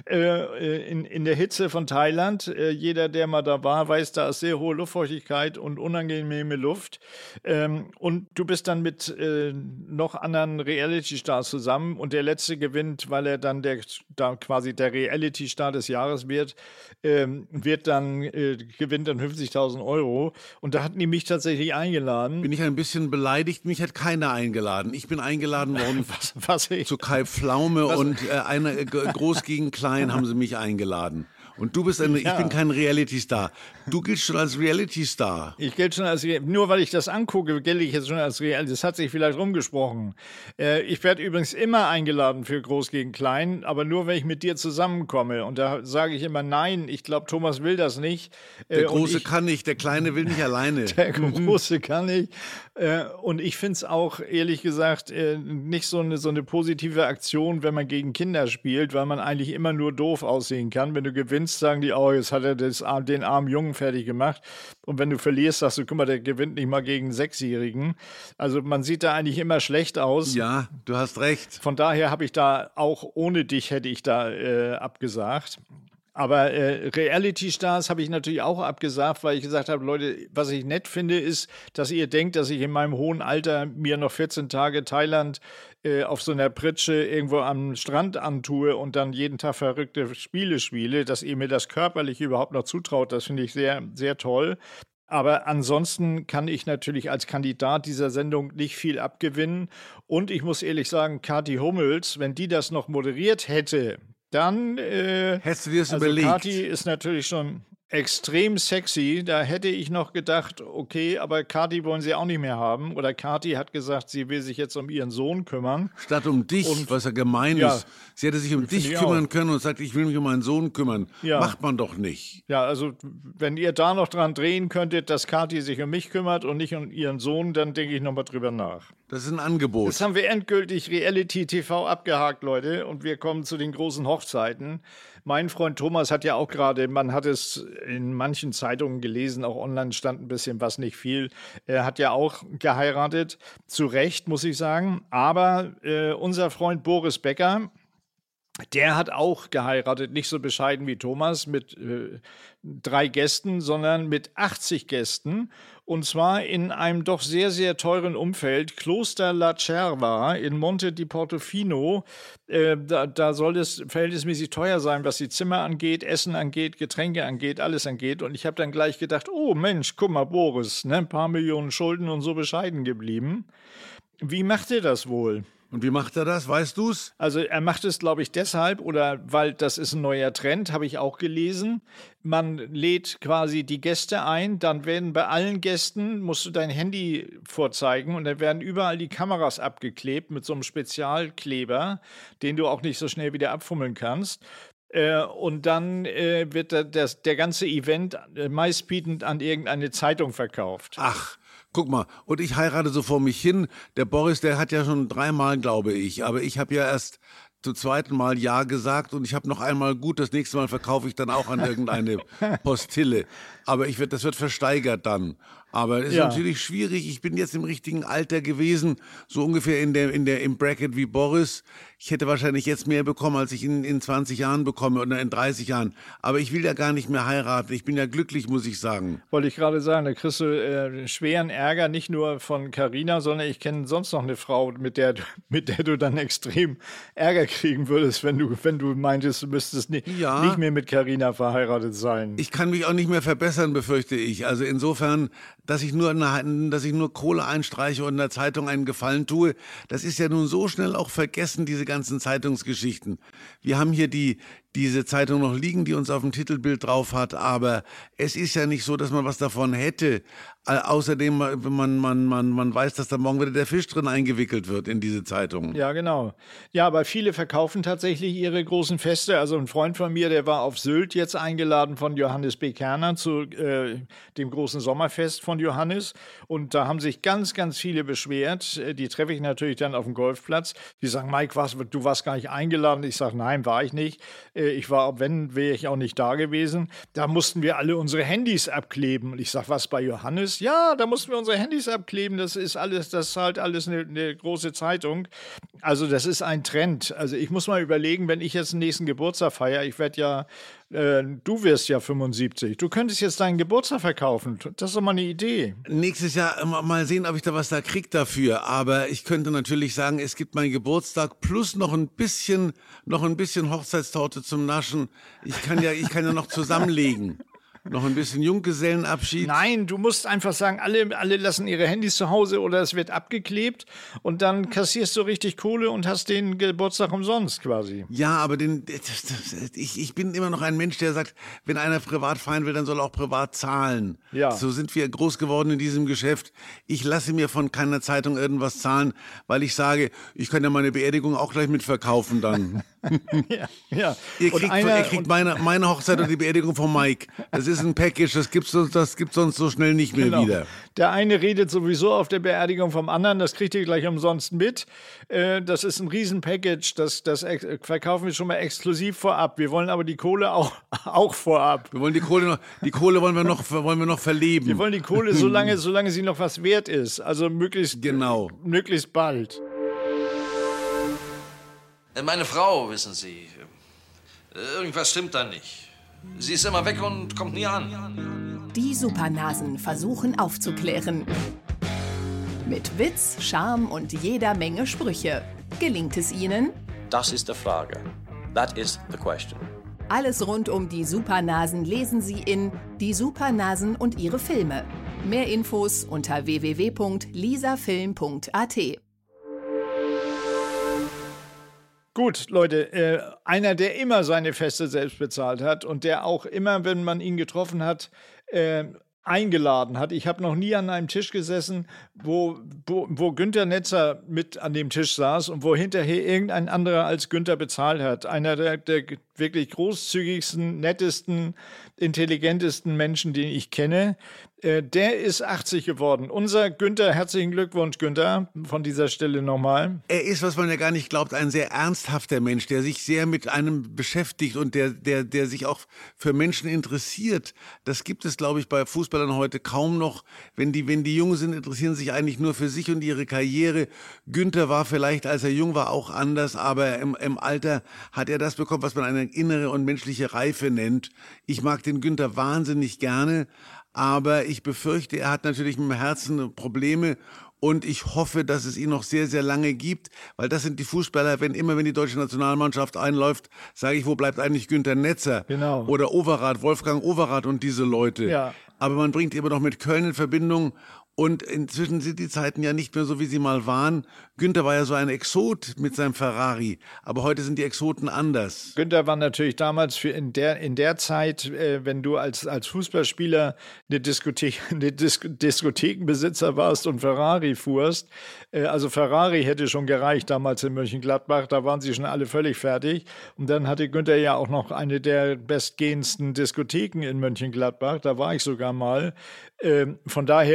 äh, in, in der Hitze von Thailand. Äh, jeder, der mal da war, weiß, da ist sehr hohe Luftfeuchtigkeit und unangenehme Luft. Ähm, und du bist dann mit äh, noch anderen Reality-Stars zusammen und der Letzte gewinnt, weil er dann der, da quasi der Reality-Star des Jahres wird, ähm, wird dann, äh, gewinnt dann fünfzigtausend Euro. Und da hatten die mich tatsächlich eingeladen. Bin ich ein bisschen beleidigt? Mich hat keiner eingeladen. Ich bin eingeladen worden was, was ich? zu Kai Pflaume was? und äh, einer äh, Groß gegen Klein haben sie mich eingeladen. Und du bist eine, ja. ich bin kein Reality-Star. Du giltst schon als Reality-Star. Ich gelte schon als, nur weil ich das angucke, gelte ich jetzt schon als Reality. Das hat sich vielleicht rumgesprochen. Äh, ich werde übrigens immer eingeladen für Groß gegen Klein, aber nur, wenn ich mit dir zusammenkomme. Und da sage ich immer, nein, ich glaube, Thomas will das nicht. Äh, der Große ich, kann nicht, der Kleine will nicht alleine. Der Große kann nicht. Äh, und ich finde es auch, ehrlich gesagt, äh, nicht so eine, so eine positive Aktion, wenn man gegen Kinder spielt, weil man eigentlich immer nur doof aussehen kann. Wenn du gewinnst, sagen die, oh, jetzt hat er das, den armen Jungen fertig gemacht. Und wenn du verlierst, sagst du, guck mal, der gewinnt nicht mal gegen einen Sechsjährigen. Also man sieht da eigentlich immer schlecht aus. Ja, du hast recht. Von daher habe ich da auch ohne dich hätte ich da äh, abgesagt. Aber äh, Reality-Stars habe ich natürlich auch abgesagt, weil ich gesagt habe, Leute, was ich nett finde, ist, dass ihr denkt, dass ich in meinem hohen Alter mir noch vierzehn Tage Thailand äh, auf so einer Pritsche irgendwo am Strand antue und dann jeden Tag verrückte Spiele spiele, dass ihr mir das körperlich überhaupt noch zutraut. Das finde ich sehr, sehr toll. Aber ansonsten kann ich natürlich als Kandidat dieser Sendung nicht viel abgewinnen. Und ich muss ehrlich sagen, Kathi Hummels, wenn die das noch moderiert hätte, dann äh, hättest du dir das also überlegt? Kathi ist natürlich schon extrem sexy. Da hätte ich noch gedacht, okay, aber Kathi wollen sie auch nicht mehr haben. Oder Kathi hat gesagt, sie will sich jetzt um ihren Sohn kümmern. Statt um dich, und, was ja gemein ja, ist. Sie hätte sich um dich kümmern auch. können und sagt, ich will mich um meinen Sohn kümmern. Ja. Macht man doch nicht. Ja, also wenn ihr da noch dran drehen könntet, dass Kathi sich um mich kümmert und nicht um ihren Sohn, dann denke ich nochmal drüber nach. Das ist ein Angebot. Jetzt haben wir endgültig Reality-T V abgehakt, Leute. Und wir kommen zu den großen Hochzeiten. Mein Freund Thomas hat ja auch gerade, man hat es in manchen Zeitungen gelesen, auch online stand ein bisschen was, nicht viel. Er hat ja auch geheiratet, zu Recht, muss ich sagen. Aber äh, unser Freund Boris Becker, der hat auch geheiratet, nicht so bescheiden wie Thomas mit äh, drei Gästen, sondern mit achtzig Gästen. Und zwar in einem doch sehr, sehr teuren Umfeld, Kloster La Cerva in Monte di Portofino. Äh, da, da soll es verhältnismäßig teuer sein, was die Zimmer angeht, Essen angeht, Getränke angeht, alles angeht. Und ich habe dann gleich gedacht, oh Mensch, guck mal, Boris, ne, ein paar Millionen Schulden und so bescheiden geblieben. Wie macht er das wohl? Und wie macht er das? Weißt du's? Also er macht es, glaube ich, deshalb oder weil das ist ein neuer Trend, habe ich auch gelesen. Man lädt quasi die Gäste ein, dann werden bei allen Gästen, musst du dein Handy vorzeigen und dann werden überall die Kameras abgeklebt mit so einem Spezialkleber, den du auch nicht so schnell wieder abfummeln kannst. Äh, und dann äh, wird der, der, der ganze Event äh, meistbietend an irgendeine Zeitung verkauft. Ach, Guck mal, und ich heirate so vor mich hin. Der Boris, der hat ja schon dreimal, glaube ich, aber ich habe ja erst zum zweiten Mal Ja gesagt und ich habe noch einmal gut, das nächste Mal verkaufe ich dann auch an irgendeine Postille. Aber ich werd, das wird versteigert dann. Aber es ist ja natürlich schwierig. Ich bin jetzt im richtigen Alter gewesen, so ungefähr in der, in der, im Bracket wie Boris. Ich hätte wahrscheinlich jetzt mehr bekommen, als ich in, in zwanzig Jahren bekomme oder in dreißig Jahren. Aber ich will ja gar nicht mehr heiraten. Ich bin ja glücklich, muss ich sagen. Wollte ich gerade sagen, da kriegst du äh, schweren Ärger, nicht nur von Carina, sondern ich kenne sonst noch eine Frau, mit der, mit der du dann extrem Ärger kriegen würdest, wenn du, wenn du meintest, du müsstest nicht, ja. nicht mehr mit Carina verheiratet sein. Ich kann mich auch nicht mehr verbessern, befürchte ich. Also insofern, dass ich nur, eine, dass ich nur Kohle einstreiche und in der Zeitung einen Gefallen tue, das ist ja nun so schnell auch vergessen, diese ganzen Zeitungsgeschichten. Wir haben hier die, diese Zeitung noch liegen, die uns auf dem Titelbild drauf hat, aber es ist ja nicht so, dass man was davon hätte. Äh, außerdem, man, man, man, man weiß, dass da morgen wieder der Fisch drin eingewickelt wird in diese Zeitung. Ja, genau. Ja, aber viele verkaufen tatsächlich ihre großen Feste. Also ein Freund von mir, der war auf Sylt jetzt eingeladen von Johannes B. Kerner zu äh, dem großen Sommerfest von Johannes. Und da haben sich ganz, ganz viele beschwert. Die treffe ich natürlich dann auf dem Golfplatz. Die sagen, Mike, was, du warst gar nicht eingeladen. Ich sage, nein, war ich nicht. Ich war, wenn, wäre ich auch nicht da gewesen. Da mussten wir alle unsere Handys abkleben. Und ich sage, was, bei Johannes? Ja, da mussten wir unsere Handys abkleben. Das ist alles, das ist halt alles eine, eine große Zeitung. Also das ist ein Trend. Also ich muss mal überlegen, wenn ich jetzt den nächsten Geburtstag feiere, ich werde ja, äh, du wirst ja fünfundsiebzig. Du könntest jetzt deinen Geburtstag verkaufen. Das ist doch mal eine Idee. Nächstes Jahr mal sehen, ob ich da was da kriege dafür. Aber ich könnte natürlich sagen, es gibt meinen Geburtstag plus noch ein bisschen, noch ein bisschen Hochzeitstorte zum Naschen. Ich kann ja, ich kann ja noch zusammenlegen. Noch ein bisschen Junggesellenabschied. Nein, du musst einfach sagen, alle, alle lassen ihre Handys zu Hause oder es wird abgeklebt und dann kassierst du richtig Kohle und hast den Geburtstag umsonst quasi. Ja, aber den, das, das, ich, ich bin immer noch ein Mensch, der sagt, wenn einer privat feiern will, dann soll er auch privat zahlen. Ja. So sind wir groß geworden in diesem Geschäft. Ich lasse mir von keiner Zeitung irgendwas zahlen, weil ich sage, ich kann ja meine Beerdigung auch gleich mitverkaufen dann. ja, ja. Ihr kriegt, einer, ihr kriegt meine, meine Hochzeit und die Beerdigung von Mike. Das ist ein Package, das gibt's, das gibt's sonst so schnell nicht mehr genau. wieder. Der eine redet sowieso auf der Beerdigung vom anderen, das kriegt ihr gleich umsonst mit. Das ist ein Riesen-Package, das, das verkaufen wir schon mal exklusiv vorab. Wir wollen aber die Kohle auch, auch vorab. Wir wollen die Kohle noch, die Kohle wollen wir noch, wollen wir noch verleben. Wir wollen die Kohle, solange, solange sie noch was wert ist. Also möglichst, genau. möglichst bald. Meine Frau, wissen Sie, irgendwas stimmt da nicht. Sie ist immer weg und kommt nie an. Die Supernasen versuchen aufzuklären. Mit Witz, Charme und jeder Menge Sprüche. Gelingt es ihnen? Das ist die Frage. That is the question. Alles rund um die Supernasen lesen Sie in Die Supernasen und ihre Filme. Mehr Infos unter w w w punkt lisafilm punkt a t. Gut, Leute, äh, einer, der immer seine Feste selbst bezahlt hat und der auch immer, wenn man ihn getroffen hat, äh, eingeladen hat. Ich habe noch nie an einem Tisch gesessen, wo, wo, wo Günter Netzer mit an dem Tisch saß und wo hinterher irgendein anderer als Günter bezahlt hat. Einer der, der wirklich großzügigsten, nettesten, intelligentesten Menschen, den ich kenne. Äh, der ist achtzig geworden. Unser Günter, herzlichen Glückwunsch, Günter, von dieser Stelle nochmal. Er ist, was man ja gar nicht glaubt, ein sehr ernsthafter Mensch, der sich sehr mit einem beschäftigt und der, der, der sich auch für Menschen interessiert. Das gibt es, glaube ich, bei Fußballern heute kaum noch. Wenn die, wenn die jung sind, interessieren sich eigentlich nur für sich und ihre Karriere. Günter war vielleicht, als er jung war, auch anders, aber im, im Alter hat er das bekommen, was man eine innere und menschliche Reife nennt. Ich mag den Günter wahnsinnig gerne, aber ich befürchte, er hat natürlich mit dem Herzen Probleme und ich hoffe, dass es ihn noch sehr, sehr lange gibt, weil das sind die Fußballer, wenn immer, wenn die deutsche Nationalmannschaft einläuft, sage ich, wo bleibt eigentlich Günter Netzer? Genau. Oder Overath, Wolfgang Overath und diese Leute. Ja. Aber man bringt immer noch mit Köln in Verbindung. Und inzwischen sind die Zeiten ja nicht mehr so, wie sie mal waren. Günther war ja so ein Exot mit seinem Ferrari, aber heute sind die Exoten anders. Günther war natürlich damals für in der, in der Zeit, äh, wenn du als, als Fußballspieler eine, Diskothek, eine Dis- Diskothekenbesitzer warst und Ferrari fuhrst, äh, also Ferrari hätte schon gereicht damals in Mönchengladbach, da waren sie schon alle völlig fertig. Und dann hatte Günther ja auch noch eine der bestgehendsten Diskotheken in Mönchengladbach, da war ich sogar mal. Äh, von daher, äh,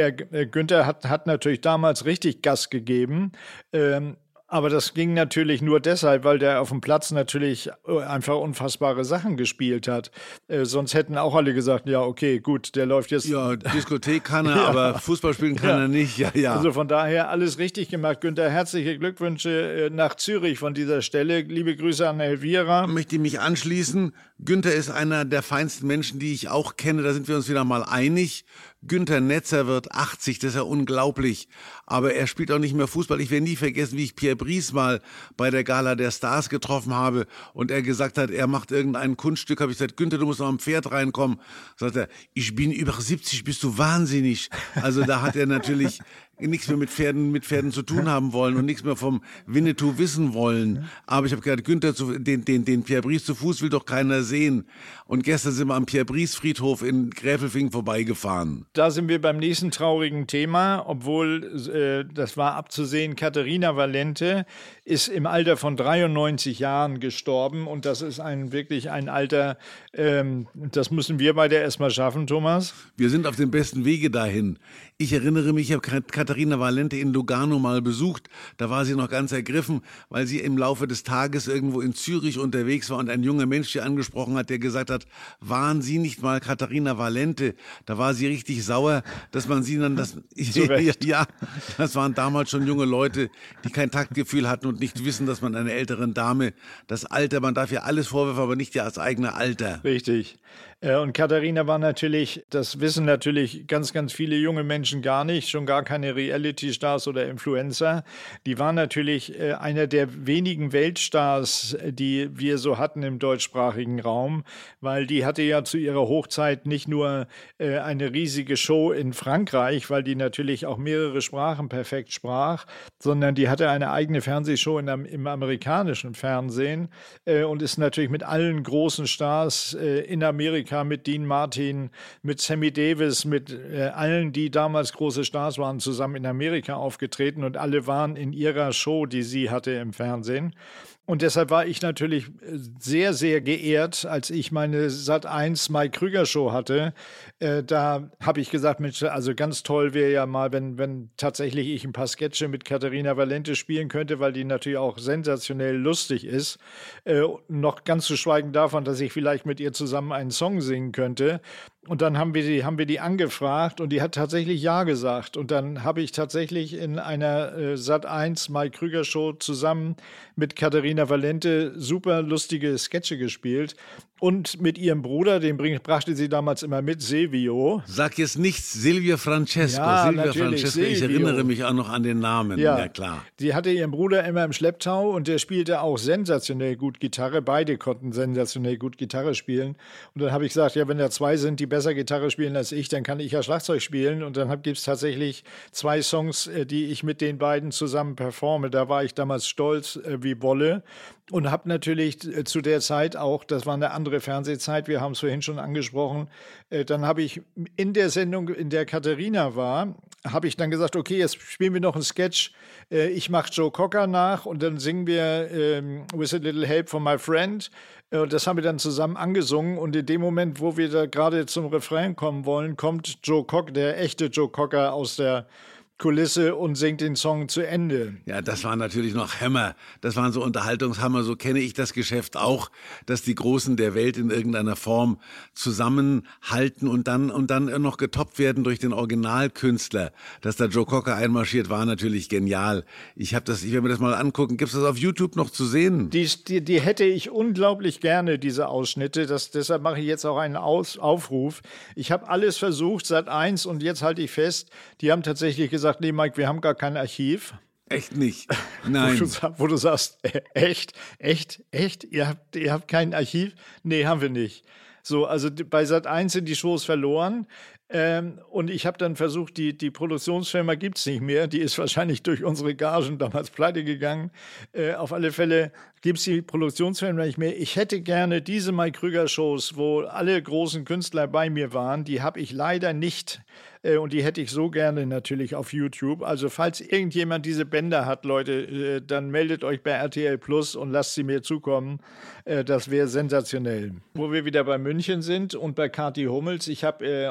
Günther hat, hat natürlich damals richtig Gas gegeben. Ähm, Aber das ging natürlich nur deshalb, weil der auf dem Platz natürlich einfach unfassbare Sachen gespielt hat. Äh, sonst hätten auch alle gesagt, ja, okay, gut, der läuft jetzt. Ja, Diskothek kann er, ja. aber Fußball spielen kann ja. er nicht. Ja, ja. Also von daher alles richtig gemacht. Günther, herzliche Glückwünsche nach Zürich von dieser Stelle. Liebe Grüße an Elvira. Ich möchte mich anschließen. Günther ist einer der feinsten Menschen, die ich auch kenne. Da sind wir uns wieder mal einig. Günther Netzer wird achtzig, das ist ja unglaublich. Aber er spielt auch nicht mehr Fußball. Ich werde nie vergessen, wie ich Pierre Brice mal bei der Gala der Stars getroffen habe und er gesagt hat, er macht irgendein Kunststück. Habe ich gesagt, Günther, du musst noch am Pferd reinkommen. Sagt er, ich bin über siebzig, bist du wahnsinnig. Also da hat er natürlich nichts mehr mit Pferden, mit Pferden zu tun haben wollen und nichts mehr vom Winnetou wissen wollen. Aber ich habe gesagt, Günther, zu, den, den, den Pierre Brice zu Fuß will doch keiner sehen. Und gestern sind wir am Pierre Brice Friedhof in Gräfelfing vorbeigefahren. Da sind wir beim nächsten traurigen Thema, obwohl, äh, das war abzusehen, Katharina Valente ist im Alter von dreiundneunzig Jahren gestorben und das ist ein wirklich ein Alter, ähm, das müssen wir beide erstmal schaffen, Thomas. Wir sind auf dem besten Wege dahin. Ich erinnere mich, ich habe Katharina Valente in Lugano mal besucht. Da war sie noch ganz ergriffen, weil sie im Laufe des Tages irgendwo in Zürich unterwegs war und ein junger Mensch sie angesprochen hat, der gesagt hat, waren Sie nicht mal Katharina Valente? Da war sie richtig sauer, dass man sie dann, das, ja, das waren damals schon junge Leute, die kein Taktgefühl hatten und nicht wissen, dass man einer älteren Dame das Alter, man darf ja alles vorwerfen, aber nicht ja das eigene Alter. Richtig. Und Katharina war natürlich, das wissen natürlich ganz, ganz viele junge Menschen gar nicht, schon gar keine Reality-Stars oder Influencer. Die war natürlich einer der wenigen Weltstars, die wir so hatten im deutschsprachigen Raum, weil die hatte ja zu ihrer Hochzeit nicht nur eine riesige Show in Frankreich, weil die natürlich auch mehrere Sprachen perfekt sprach, sondern die hatte eine eigene Fernsehshow in, im amerikanischen Fernsehen und ist natürlich mit allen großen Stars in Amerika, mit Dean Martin, mit Sammy Davis, mit äh, allen, die damals große Stars waren, zusammen in Amerika aufgetreten und alle waren in ihrer Show, die sie hatte im Fernsehen. Und deshalb war ich natürlich sehr, sehr geehrt, als ich meine Sat eins Mike Krüger Show hatte. Äh, da habe ich gesagt, Mensch, also ganz toll wäre ja mal, wenn, wenn tatsächlich ich ein paar Sketche mit Katharina Valente spielen könnte, weil die natürlich auch sensationell lustig ist. Äh, noch ganz zu schweigen davon, dass ich vielleicht mit ihr zusammen einen Song singen könnte. Und dann haben wir die, haben wir die angefragt und die hat tatsächlich Ja gesagt. Und dann habe ich tatsächlich in einer äh, Sat eins Mike Krüger Show zusammen mit Katharina Valente super lustige Sketche gespielt. Und mit ihrem Bruder, den bring, brachte sie damals immer mit, Silvio. Sag jetzt nichts, Silvio Francesco. Ja, Silvio Francesco, Silvio. Ich erinnere mich auch noch an den Namen. Ja, ja, klar. Die hatte ihren Bruder immer im Schlepptau und der spielte auch sensationell gut Gitarre. Beide konnten sensationell gut Gitarre spielen. Und dann habe ich gesagt, ja, wenn da zwei sind, die besser Gitarre spielen als ich, dann kann ich ja Schlagzeug spielen. Und dann gibt es tatsächlich zwei Songs, die ich mit den beiden zusammen performe. Da war ich damals stolz äh, wie Bolle. Und habe natürlich zu der Zeit auch, das war eine andere Fernsehzeit, wir haben es vorhin schon angesprochen, äh, dann habe ich in der Sendung, in der Katharina war, habe ich dann gesagt, okay, jetzt spielen wir noch einen Sketch, äh, ich mache Joe Cocker nach und dann singen wir ähm, With a Little Help from My Friend. Äh, das haben wir dann zusammen angesungen und in dem Moment, wo wir da gerade zum Refrain kommen wollen, kommt Joe Cocker, der echte Joe Cocker aus der Kulisse und singt den Song zu Ende. Ja, das war natürlich noch Hammer. Das waren so Unterhaltungshammer. So kenne ich das Geschäft auch, dass die Großen der Welt in irgendeiner Form zusammenhalten und dann und dann noch getoppt werden durch den Originalkünstler. Dass da Joe Cocker einmarschiert, war natürlich genial. Ich habe das, ich werde mir das mal angucken. Gibt es das auf YouTube noch zu sehen? Die, die, die hätte ich unglaublich gerne, diese Ausschnitte. Das, deshalb mache ich jetzt auch einen Aus, Aufruf. Ich habe alles versucht, Sat eins, und jetzt halte ich fest, die haben tatsächlich gesagt, nee, Mike, wir haben gar kein Archiv. Echt nicht? Nein. Wo du, wo du sagst, äh, echt, echt, echt? Ihr habt, ihr habt kein Archiv? Nee, haben wir nicht. So, also bei Sat eins sind die Shows verloren. Ähm, und ich habe dann versucht, die, die Produktionsfirma gibt es nicht mehr. Die ist wahrscheinlich durch unsere Gagen damals pleite gegangen. Äh, auf alle Fälle gibt es die Produktionsfirma nicht mehr. Ich hätte gerne diese Mike Krüger Shows, wo alle großen Künstler bei mir waren, die habe ich leider nicht. Äh, und die hätte ich so gerne natürlich auf YouTube. Also falls irgendjemand diese Bänder hat, Leute, äh, dann meldet euch bei R T L Plus und lasst sie mir zukommen. Äh, das wäre sensationell. Wo wir wieder bei München sind und bei Kathi Hummels. Ich habe äh, online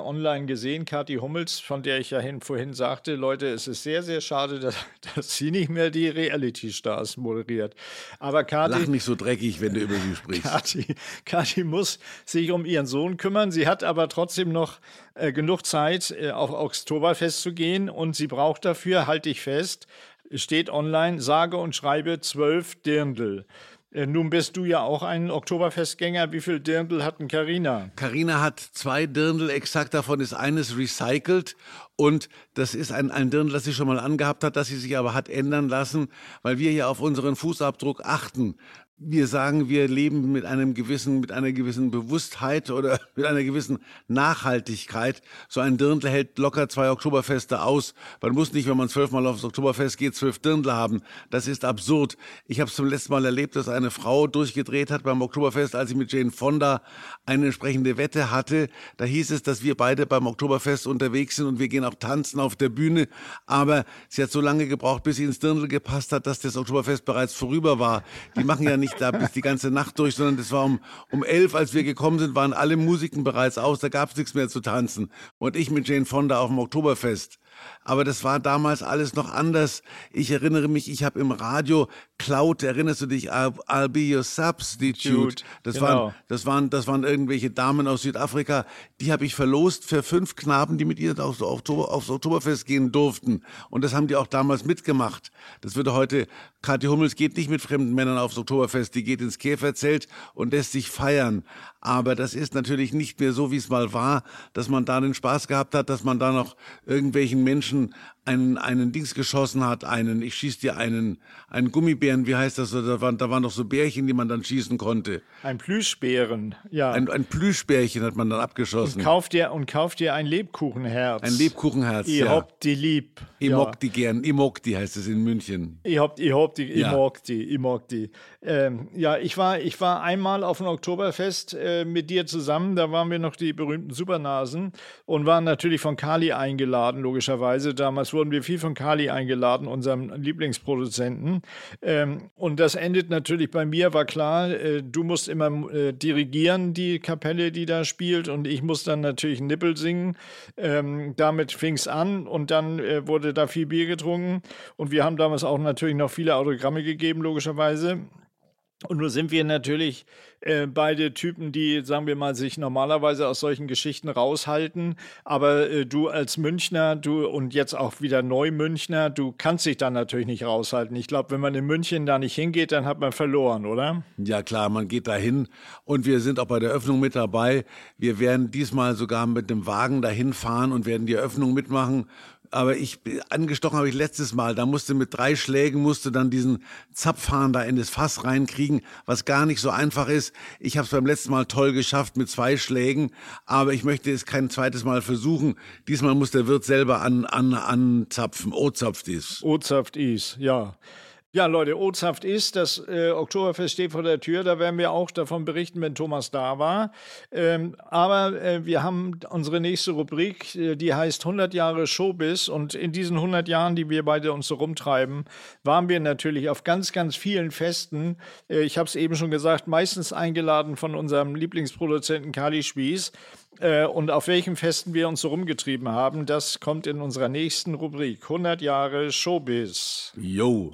gesehen, Kathi Hummels, von der ich ja hin, vorhin sagte, Leute, es ist sehr, sehr schade, dass, dass sie nicht mehr die Reality-Stars moderiert. Aber Kathi, lach nicht so dreckig, wenn du über sie sprichst. Kathi, Kathi muss sich um ihren Sohn kümmern. Sie hat aber trotzdem noch äh, genug Zeit, äh, auf Oktoberfest zu gehen. Und sie braucht dafür, halte ich fest, steht online, sage und schreibe zwölf Dirndl. Äh, nun bist du ja auch ein Oktoberfestgänger. Wie viel Dirndl hat denn Carina? Carina hat zwei Dirndl, exakt davon ist eines recycelt. Und das ist ein, ein Dirndl, das sie schon mal angehabt hat, das sie sich aber hat ändern lassen, weil wir ja auf unseren Fußabdruck achten. Wir sagen, wir leben mit einem gewissen, mit einer gewissen Bewusstheit oder mit einer gewissen Nachhaltigkeit. So ein Dirndl hält locker zwei Oktoberfeste aus. Man muss nicht, wenn man zwölfmal aufs Oktoberfest geht, zwölf Dirndl haben. Das ist absurd. Ich habe es zum letzten Mal erlebt, dass eine Frau durchgedreht hat beim Oktoberfest, als ich mit Jane Fonda eine entsprechende Wette hatte. Da hieß es, dass wir beide beim Oktoberfest unterwegs sind und wir gehen auch tanzen auf der Bühne. Aber sie hat so lange gebraucht, bis sie ins Dirndl gepasst hat, dass das Oktoberfest bereits vorüber war. Die machen ja nicht da bis die ganze Nacht durch, sondern das war um, um elf, als wir gekommen sind, waren alle Musiken bereits aus, da gab es nichts mehr zu tanzen. Und ich mit Jane Fonda auf dem Oktoberfest. Aber das war damals alles noch anders. Ich erinnere mich, ich habe im Radio Cloud, erinnerst du dich, I'll, I'll be your substitute. Das, genau. waren, das, waren, das waren irgendwelche Damen aus Südafrika, die habe ich verlost für fünf Knaben, die mit ihr aufs, Oktober, aufs Oktoberfest gehen durften. Und das haben die auch damals mitgemacht. Das würde heute, Kathi Hummels geht nicht mit fremden Männern aufs Oktoberfest, die geht ins Käferzelt und lässt sich feiern. Aber das ist natürlich nicht mehr so, wie es mal war, dass man da den Spaß gehabt hat, dass man da noch irgendwelchen Menschen einen, einen Dings geschossen hat, einen, ich schieß dir einen, einen Gummibären, wie heißt das, da waren, da waren noch so Bärchen, die man dann schießen konnte. Ein Plüschbären, ja. Ein, ein Plüschbärchen hat man dann abgeschossen. Und kauft dir, und kauft dir ein Lebkuchenherz. Ein Lebkuchenherz, ich ja. Ich hab die lieb. Ich mag die gern, ich mag die heißt es in München. Ich hab, ich hab die, ich ja. mag die, ich mag die. Ähm, ja, ich war, ich war einmal auf dem Oktoberfest äh, mit dir zusammen, da waren wir noch die berühmten Supernasen und waren natürlich von Kali eingeladen, logischerweise. Damals wurden wir viel von Kali eingeladen, unserem Lieblingsproduzenten. Ähm, und das endet natürlich bei mir, war klar, äh, du musst immer äh, dirigieren, die Kapelle, die da spielt, und ich muss dann natürlich Nippel singen. Ähm, damit fing es an und dann äh, wurde da viel Bier getrunken und wir haben damals auch natürlich noch viele Autogramme gegeben, logischerweise. Und nur sind wir natürlich äh, beide Typen, die, sagen wir mal, sich normalerweise aus solchen Geschichten raushalten. Aber äh, du als Münchner, du und jetzt auch wieder Neumünchner, du kannst dich da natürlich nicht raushalten. Ich glaube, wenn man in München da nicht hingeht, dann hat man verloren, oder? Ja klar, man geht da hin und wir sind auch bei der Öffnung mit dabei. Wir werden diesmal sogar mit dem Wagen dahin fahren und werden die Eröffnung mitmachen. Aber ich, angestochen habe ich letztes Mal, da musste mit drei Schlägen, musste dann diesen Zapfhahn da in das Fass reinkriegen, was gar nicht so einfach ist. Ich habe es beim letzten Mal toll geschafft mit zwei Schlägen, aber ich möchte es kein zweites Mal versuchen. Diesmal muss der Wirt selber an, an, anzapfen. O-zapft ist. O-zapft ist, ja. Ja, Leute, O-zapft ist, das äh, Oktoberfest steht vor der Tür, da werden wir auch davon berichten, wenn Thomas da war. Ähm, aber äh, wir haben unsere nächste Rubrik, äh, die heißt hundert Jahre Showbiz, und in diesen hundert Jahren, die wir beide uns so rumtreiben, waren wir natürlich auf ganz, ganz vielen Festen. Äh, ich habe es eben schon gesagt, meistens eingeladen von unserem Lieblingsproduzenten Kali Spieß. Äh, und auf welchen Festen wir uns so rumgetrieben haben, das kommt in unserer nächsten Rubrik, hundert Jahre Showbiz. Jo.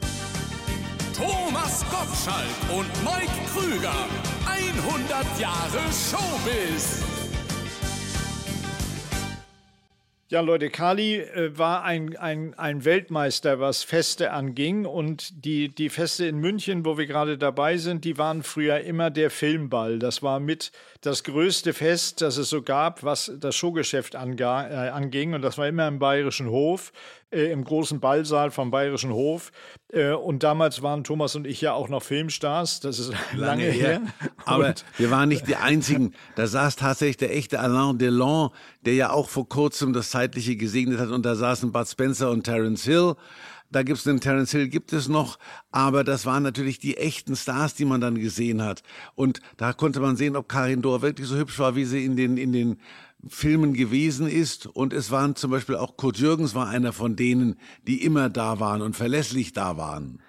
Thomas Gottschalk und Mike Krüger. hundert Jahre Showbiz. Ja, Leute, Kali äh, war ein, ein, ein Weltmeister, was Feste anging. Und die, die Feste in München, wo wir gerade dabei sind, die waren früher immer der Filmball. Das war mit das größte Fest, das es so gab, was das Showgeschäft anga, äh, anging. Und das war immer im Bayerischen Hof, äh, im großen Ballsaal vom Bayerischen Hof. Äh, und damals waren Thomas und ich ja auch noch Filmstars. Das ist lange, lange her. her. Aber und wir waren nicht die Einzigen. Da saß tatsächlich der echte Alain Delon, der ja auch vor kurzem das Zeitliche gesegnet hat. Und da saßen Bud Spencer und Terence Hill. Da gibt's den Terence Hill, gibt es noch, aber das waren natürlich die echten Stars, die man dann gesehen hat. Und da konnte man sehen, ob Karin Dohr wirklich so hübsch war, wie sie in den in den Filmen gewesen ist. Und es waren zum Beispiel auch Kurt Jürgens war einer von denen, die immer da waren und verlässlich da waren.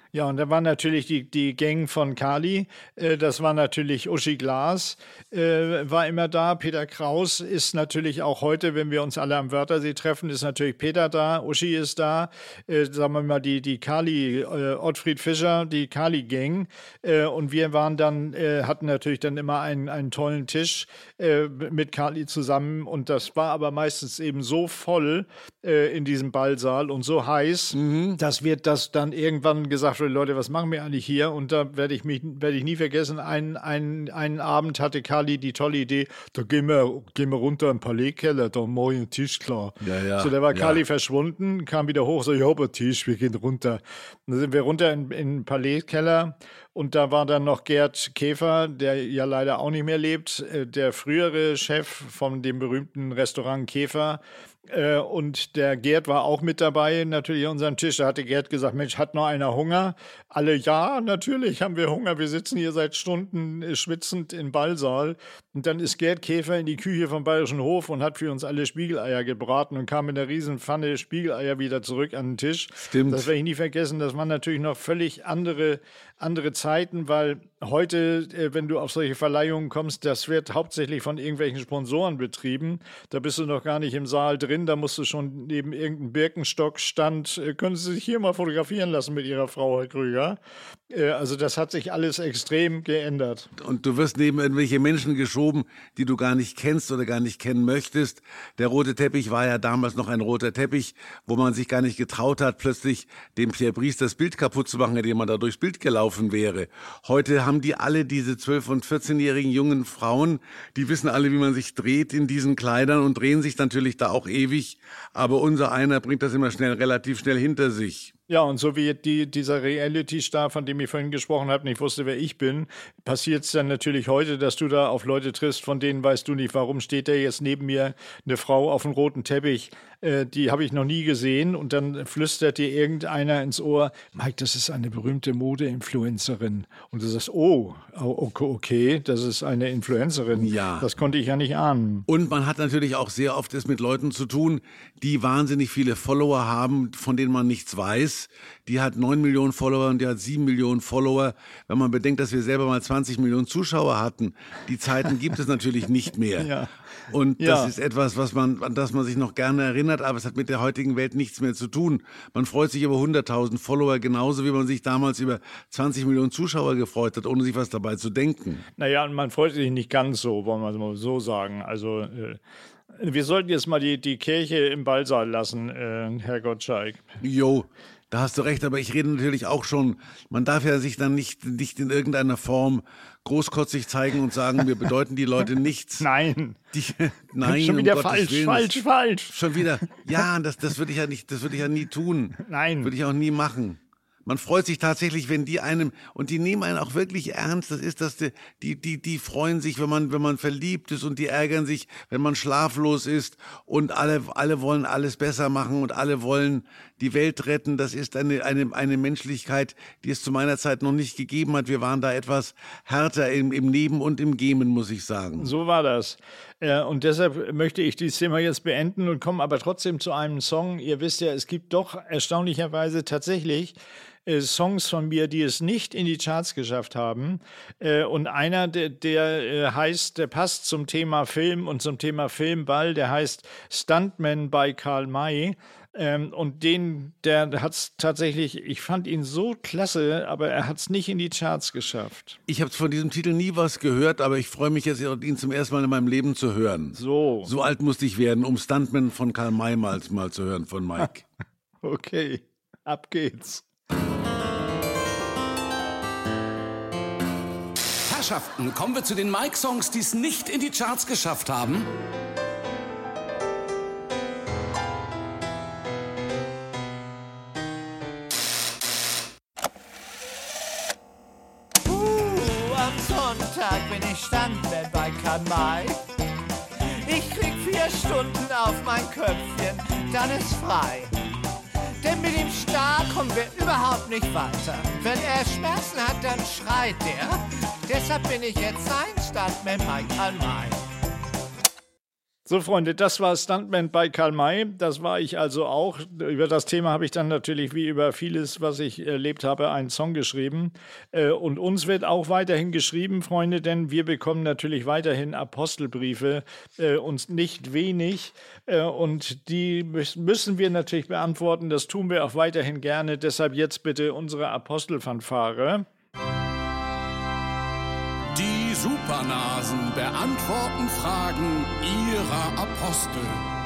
Ja, und da war natürlich die, die Gang von Kali, äh, das war natürlich Uschi Glas, äh, war immer da. Peter Kraus ist natürlich auch heute, wenn wir uns alle am Wörthersee treffen, ist natürlich Peter da, Uschi ist da, äh, sagen wir mal die, die Kali, äh, Ottfried Fischer, die Kali-Gang. Äh, und wir waren dann, äh, hatten natürlich dann immer einen, einen tollen Tisch äh, mit Kali zusammen. Und das war aber meistens eben so voll äh, in diesem Ballsaal und so heiß, mhm. dass wir das dann irgendwann gesagt haben, Leute, was machen wir eigentlich hier? Und da werde ich mich werde ich nie vergessen, einen, einen, einen Abend hatte Kali die tolle Idee, da gehen wir, gehen wir runter im Palaiskeller, da mache ich einen Tisch klar. Ja, ja, so, da war Kali ja. verschwunden, kam wieder hoch, so, ich habe einen Tisch, wir gehen runter. Und dann sind wir runter in, in den Palaiskeller und da war dann noch Gerd Käfer, der ja leider auch nicht mehr lebt, der frühere Chef von dem berühmten Restaurant Käfer. Äh, und der Gerd war auch mit dabei, natürlich an unserem Tisch. Da hatte Gerd gesagt, Mensch, hat noch einer Hunger? Alle, ja, natürlich haben wir Hunger. Wir sitzen hier seit Stunden äh, schwitzend im Ballsaal. Und dann ist Gerd Käfer in die Küche vom Bayerischen Hof und hat für uns alle Spiegeleier gebraten und kam in einer riesen Pfanne Spiegeleier wieder zurück an den Tisch. Stimmt. Das werde ich nie vergessen. Das waren natürlich noch völlig andere, andere Zeiten, weil heute, äh, wenn du auf solche Verleihungen kommst, das wird hauptsächlich von irgendwelchen Sponsoren betrieben. Da bist du noch gar nicht im Saal drin. Da musst du schon neben irgendeinem Birkenstock-Stand, äh, können Sie sich hier mal fotografieren lassen mit Ihrer Frau, Herr Krüger. Äh, also das hat sich alles extrem geändert. Und du wirst neben irgendwelche Menschen geschoben, die du gar nicht kennst oder gar nicht kennen möchtest. Der rote Teppich war ja damals noch ein roter Teppich, wo man sich gar nicht getraut hat, plötzlich dem Pierre Brice das Bild kaputt zu machen, indem man da durchs Bild gelaufen wäre. Heute haben die alle, diese zwölf- und vierzehnjährigen jungen Frauen, die wissen alle, wie man sich dreht in diesen Kleidern und drehen sich natürlich da auch ewig. Aber unser einer bringt das immer schnell, relativ schnell hinter sich. Ja, und so wie die, dieser Reality-Star, von dem ich vorhin gesprochen habe, nicht wusste, wer ich bin, passiert es dann natürlich heute, dass du da auf Leute triffst, von denen weißt du nicht, warum steht da jetzt neben mir eine Frau auf dem roten Teppich, äh, die habe ich noch nie gesehen und dann flüstert dir irgendeiner ins Ohr, Mike, das ist eine berühmte Mode-Influencerin. Und du sagst, oh, okay, das ist eine Influencerin. Ja. Das konnte ich ja nicht ahnen. Und man hat natürlich auch sehr oft es mit Leuten zu tun, die wahnsinnig viele Follower haben, von denen man nichts weiß. Die hat neun Millionen Follower und die hat sieben Millionen Follower. Wenn man bedenkt, dass wir selber mal zwanzig Millionen Zuschauer hatten, die Zeiten gibt es natürlich nicht mehr. Ja. Und das ja. ist etwas, was man, an das man sich noch gerne erinnert, aber es hat mit der heutigen Welt nichts mehr zu tun. Man freut sich über hunderttausend Follower, genauso wie man sich damals über zwanzig Millionen Zuschauer gefreut hat, ohne sich was dabei zu denken. Naja, und man freut sich nicht ganz so, wollen wir mal so sagen. Also äh wir sollten jetzt mal die, die Kirche im Ballsaal lassen, äh, Herr Gottschalk. Jo, da hast du recht, aber ich rede natürlich auch schon, man darf ja sich dann nicht, nicht in irgendeiner Form großkotzig zeigen und sagen, wir bedeuten die Leute nichts. Nein. Die, nein, schon wieder um falsch, Willen, falsch, falsch. Schon wieder, ja, das, das würde ich ja nicht, das würde ich ja nie tun. Nein. Würde ich auch nie machen. Man freut sich tatsächlich, wenn die einem, und die nehmen einen auch wirklich ernst, das ist das, die, die, die freuen sich, wenn man, wenn man verliebt ist und die ärgern sich, wenn man schlaflos ist und alle, alle wollen alles besser machen und alle wollen die Welt retten. Das ist eine, eine, eine Menschlichkeit, die es zu meiner Zeit noch nicht gegeben hat. Wir waren da etwas härter im, im Neben und im Geben, muss ich sagen. So war das. Und deshalb möchte ich dieses Thema jetzt beenden und komme aber trotzdem zu einem Song. Ihr wisst ja, es gibt doch erstaunlicherweise tatsächlich Songs von mir, die es nicht in die Charts geschafft haben. Und einer, der, der heißt, der passt zum Thema Film und zum Thema Filmball, der heißt Stuntman bei Karl May. Und den, der hat es tatsächlich, ich fand ihn so klasse, aber er hat es nicht in die Charts geschafft. Ich habe von diesem Titel nie was gehört, aber ich freue mich jetzt, ihn zum ersten Mal in meinem Leben zu hören. So. So alt musste ich werden, um Stuntman von Karl May mal, mal zu hören von Mike. Okay, ab geht's. Herrschaften, kommen wir zu den Mike-Songs, die es nicht in die Charts geschafft haben. Uh, am Sonntag bin ich Stuntman bei Karl May. Ich krieg vier Stunden auf mein Köpfchen, dann ist frei. Denn mit dem Star kommen wir überhaupt nicht weiter. Wenn er Schmerzen hat, dann schreit er. Deshalb bin ich jetzt sein Stuntman bei Karl May. So, Freunde, das war Stuntman bei Karl May. Das war ich also auch. Über das Thema habe ich dann natürlich, wie über vieles, was ich erlebt habe, einen Song geschrieben. Und uns wird auch weiterhin geschrieben, Freunde, denn wir bekommen natürlich weiterhin Apostelbriefe, uns nicht wenig. Und die müssen wir natürlich beantworten. Das tun wir auch weiterhin gerne. Deshalb jetzt bitte unsere Apostelfanfare. Die Supernasen beantworten Fragen ihrer Apostel.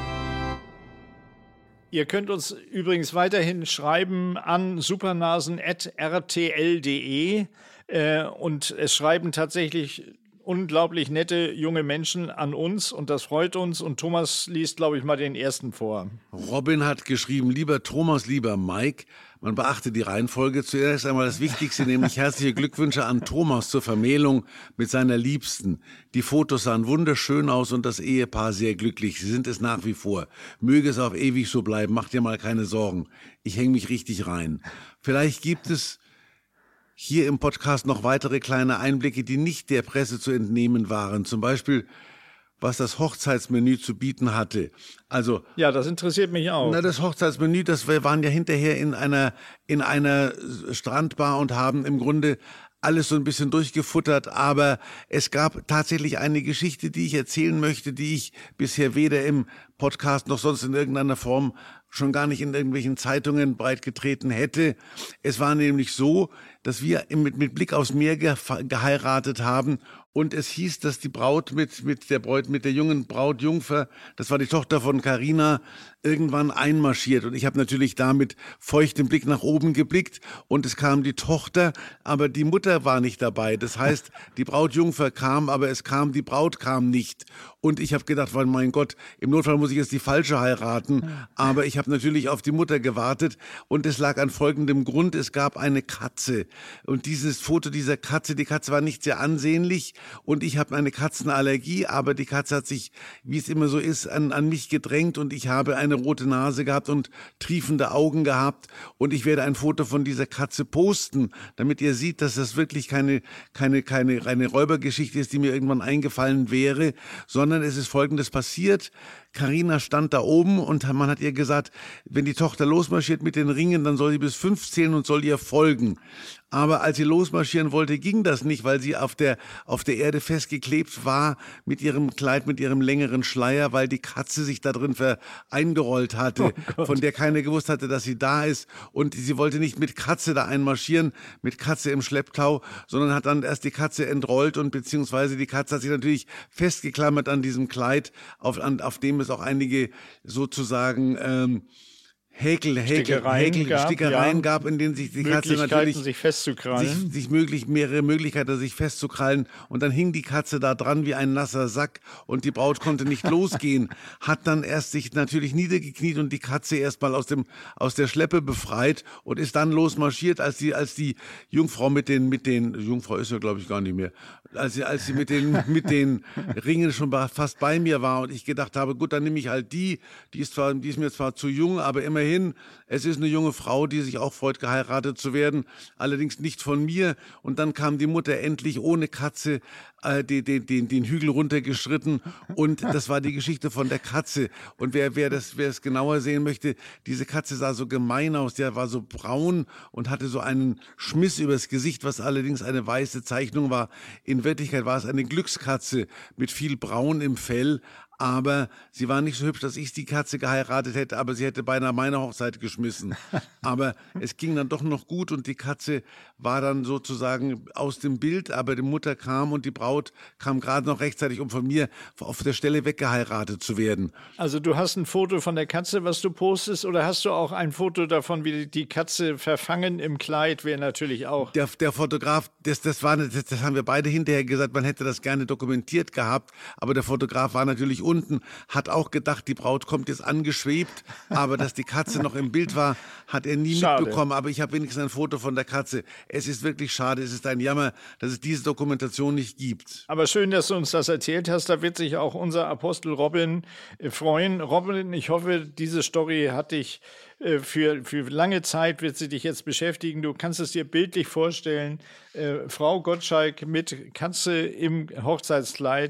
Ihr könnt uns übrigens weiterhin schreiben an supernasen at r t l punkt d e äh, und es schreiben tatsächlich unglaublich nette junge Menschen an uns und das freut uns. Und Thomas liest, glaube ich, mal den ersten vor. Robin hat geschrieben, lieber Thomas, lieber Mike, man beachte die Reihenfolge. Zuerst einmal das Wichtigste, nämlich herzliche Glückwünsche an Thomas zur Vermählung mit seiner Liebsten. Die Fotos sahen wunderschön aus und das Ehepaar sehr glücklich. Sie sind es nach wie vor. Möge es auf ewig so bleiben. Mach dir mal keine Sorgen. Ich hänge mich richtig rein. Vielleicht gibt es hier im Podcast noch weitere kleine Einblicke, die nicht der Presse zu entnehmen waren. Zum Beispiel, was das Hochzeitsmenü zu bieten hatte. Also ja, das interessiert mich auch. Na, das Hochzeitsmenü, das wir waren ja hinterher in einer in einer Strandbar und haben im Grunde alles so ein bisschen durchgefuttert, aber es gab tatsächlich eine Geschichte, die ich erzählen möchte, die ich bisher weder im Podcast noch sonst in irgendeiner Form, schon gar nicht in irgendwelchen Zeitungen breitgetreten hätte. Es war nämlich so, dass wir mit, mit Blick aufs Meer ge- geheiratet haben und es hieß, dass die Braut mit, mit der Braut, mit der jungen Brautjungfer, das war die Tochter von Carina, irgendwann einmarschiert. Und ich habe natürlich da mit feuchtem Blick nach oben geblickt und es kam die Tochter, aber die Mutter war nicht dabei. Das heißt, die Brautjungfer kam, aber es kam, die Braut kam nicht. Und ich habe gedacht, mein Gott, im Notfall muss ich jetzt die Falsche heiraten. Aber ich habe natürlich auf die Mutter gewartet und es lag an folgendem Grund. Es gab eine Katze und dieses Foto dieser Katze, die Katze war nicht sehr ansehnlich und ich habe eine Katzenallergie, aber die Katze hat sich, wie es immer so ist, an, an mich gedrängt und ich habe eine rote Nase gehabt und triefende Augen gehabt und ich werde ein Foto von dieser Katze posten, damit ihr seht, dass das wirklich keine, keine, keine, eine Räubergeschichte ist, die mir irgendwann eingefallen wäre, sondern es ist Folgendes passiert. Carina stand da oben und man hat ihr gesagt, wenn die Tochter losmarschiert mit den Ringen, dann soll sie bis fünf zählen und soll ihr folgen. Aber als sie losmarschieren wollte, ging das nicht, weil sie auf der, auf der Erde festgeklebt war mit ihrem Kleid, mit ihrem längeren Schleier, weil die Katze sich da drin ver eingerollt hatte, oh von der keiner gewusst hatte, dass sie da ist. Und sie wollte nicht mit Katze da einmarschieren, mit Katze im Schlepptau, sondern hat dann erst die Katze entrollt und beziehungsweise die Katze hat sich natürlich festgeklammert an diesem Kleid, auf, an, auf dem es auch einige sozusagen ähm, Häkel, Häkel, Stickereien, Häkel, gab, Stickereien ja. gab, in denen sich die Katze natürlich sich festzukrallen. Sich, sich möglich, mehrere Möglichkeiten, sich festzukrallen. Und dann hing die Katze da dran wie ein nasser Sack und die Braut konnte nicht losgehen. Hat dann erst sich natürlich niedergekniet und die Katze erstmal aus dem, aus der Schleppe befreit und ist dann losmarschiert, als die, als die Jungfrau mit den, mit den, Jungfrau ist ja glaube ich gar nicht mehr, als sie, als sie mit den, mit den Ringen schon fast bei mir war und ich gedacht habe, gut, dann nehme ich halt die, die ist zwar, die ist mir zwar zu jung, aber immerhin, es ist eine junge Frau, die sich auch freut, geheiratet zu werden, allerdings nicht von mir. Und dann kam die Mutter endlich ohne Katze äh, den, den, den, den Hügel runtergeschritten und das war die Geschichte von der Katze. Und wer, wer, das, wer es genauer sehen möchte, diese Katze sah so gemein aus, der war so braun und hatte so einen Schmiss übers Gesicht, was allerdings eine weiße Zeichnung war. In Wirklichkeit war es eine Glückskatze mit viel Braun im Fell, aber sie war nicht so hübsch, dass ich die Katze geheiratet hätte, aber sie hätte beinahe meine Hochzeit geschmissen. Aber es ging dann doch noch gut und die Katze war dann sozusagen aus dem Bild, aber die Mutter kam und die Braut kam gerade noch rechtzeitig, um von mir auf der Stelle weggeheiratet zu werden. Also du hast ein Foto von der Katze, was du postest, oder hast du auch ein Foto davon, wie die Katze verfangen im Kleid, wäre natürlich auch. Der, der Fotograf, das, das, war, das, das haben wir beide hinterher gesagt, man hätte das gerne dokumentiert gehabt, aber der Fotograf war natürlich unten, hat auch gedacht, die Braut kommt jetzt angeschwebt, aber dass die Katze noch im Bild war, hat er nie Schade. mitbekommen, aber ich habe wenigstens ein Foto von der Katze. Es ist wirklich schade, es ist ein Jammer, dass es diese Dokumentation nicht gibt. Aber schön, dass du uns das erzählt hast, da wird sich auch unser Apostel Robin freuen. Robin, ich hoffe, diese Story hat dich Für, für lange Zeit wird sie dich jetzt beschäftigen. Du kannst es dir bildlich vorstellen. Äh, Frau Gottschalk mit Katze im Hochzeitskleid.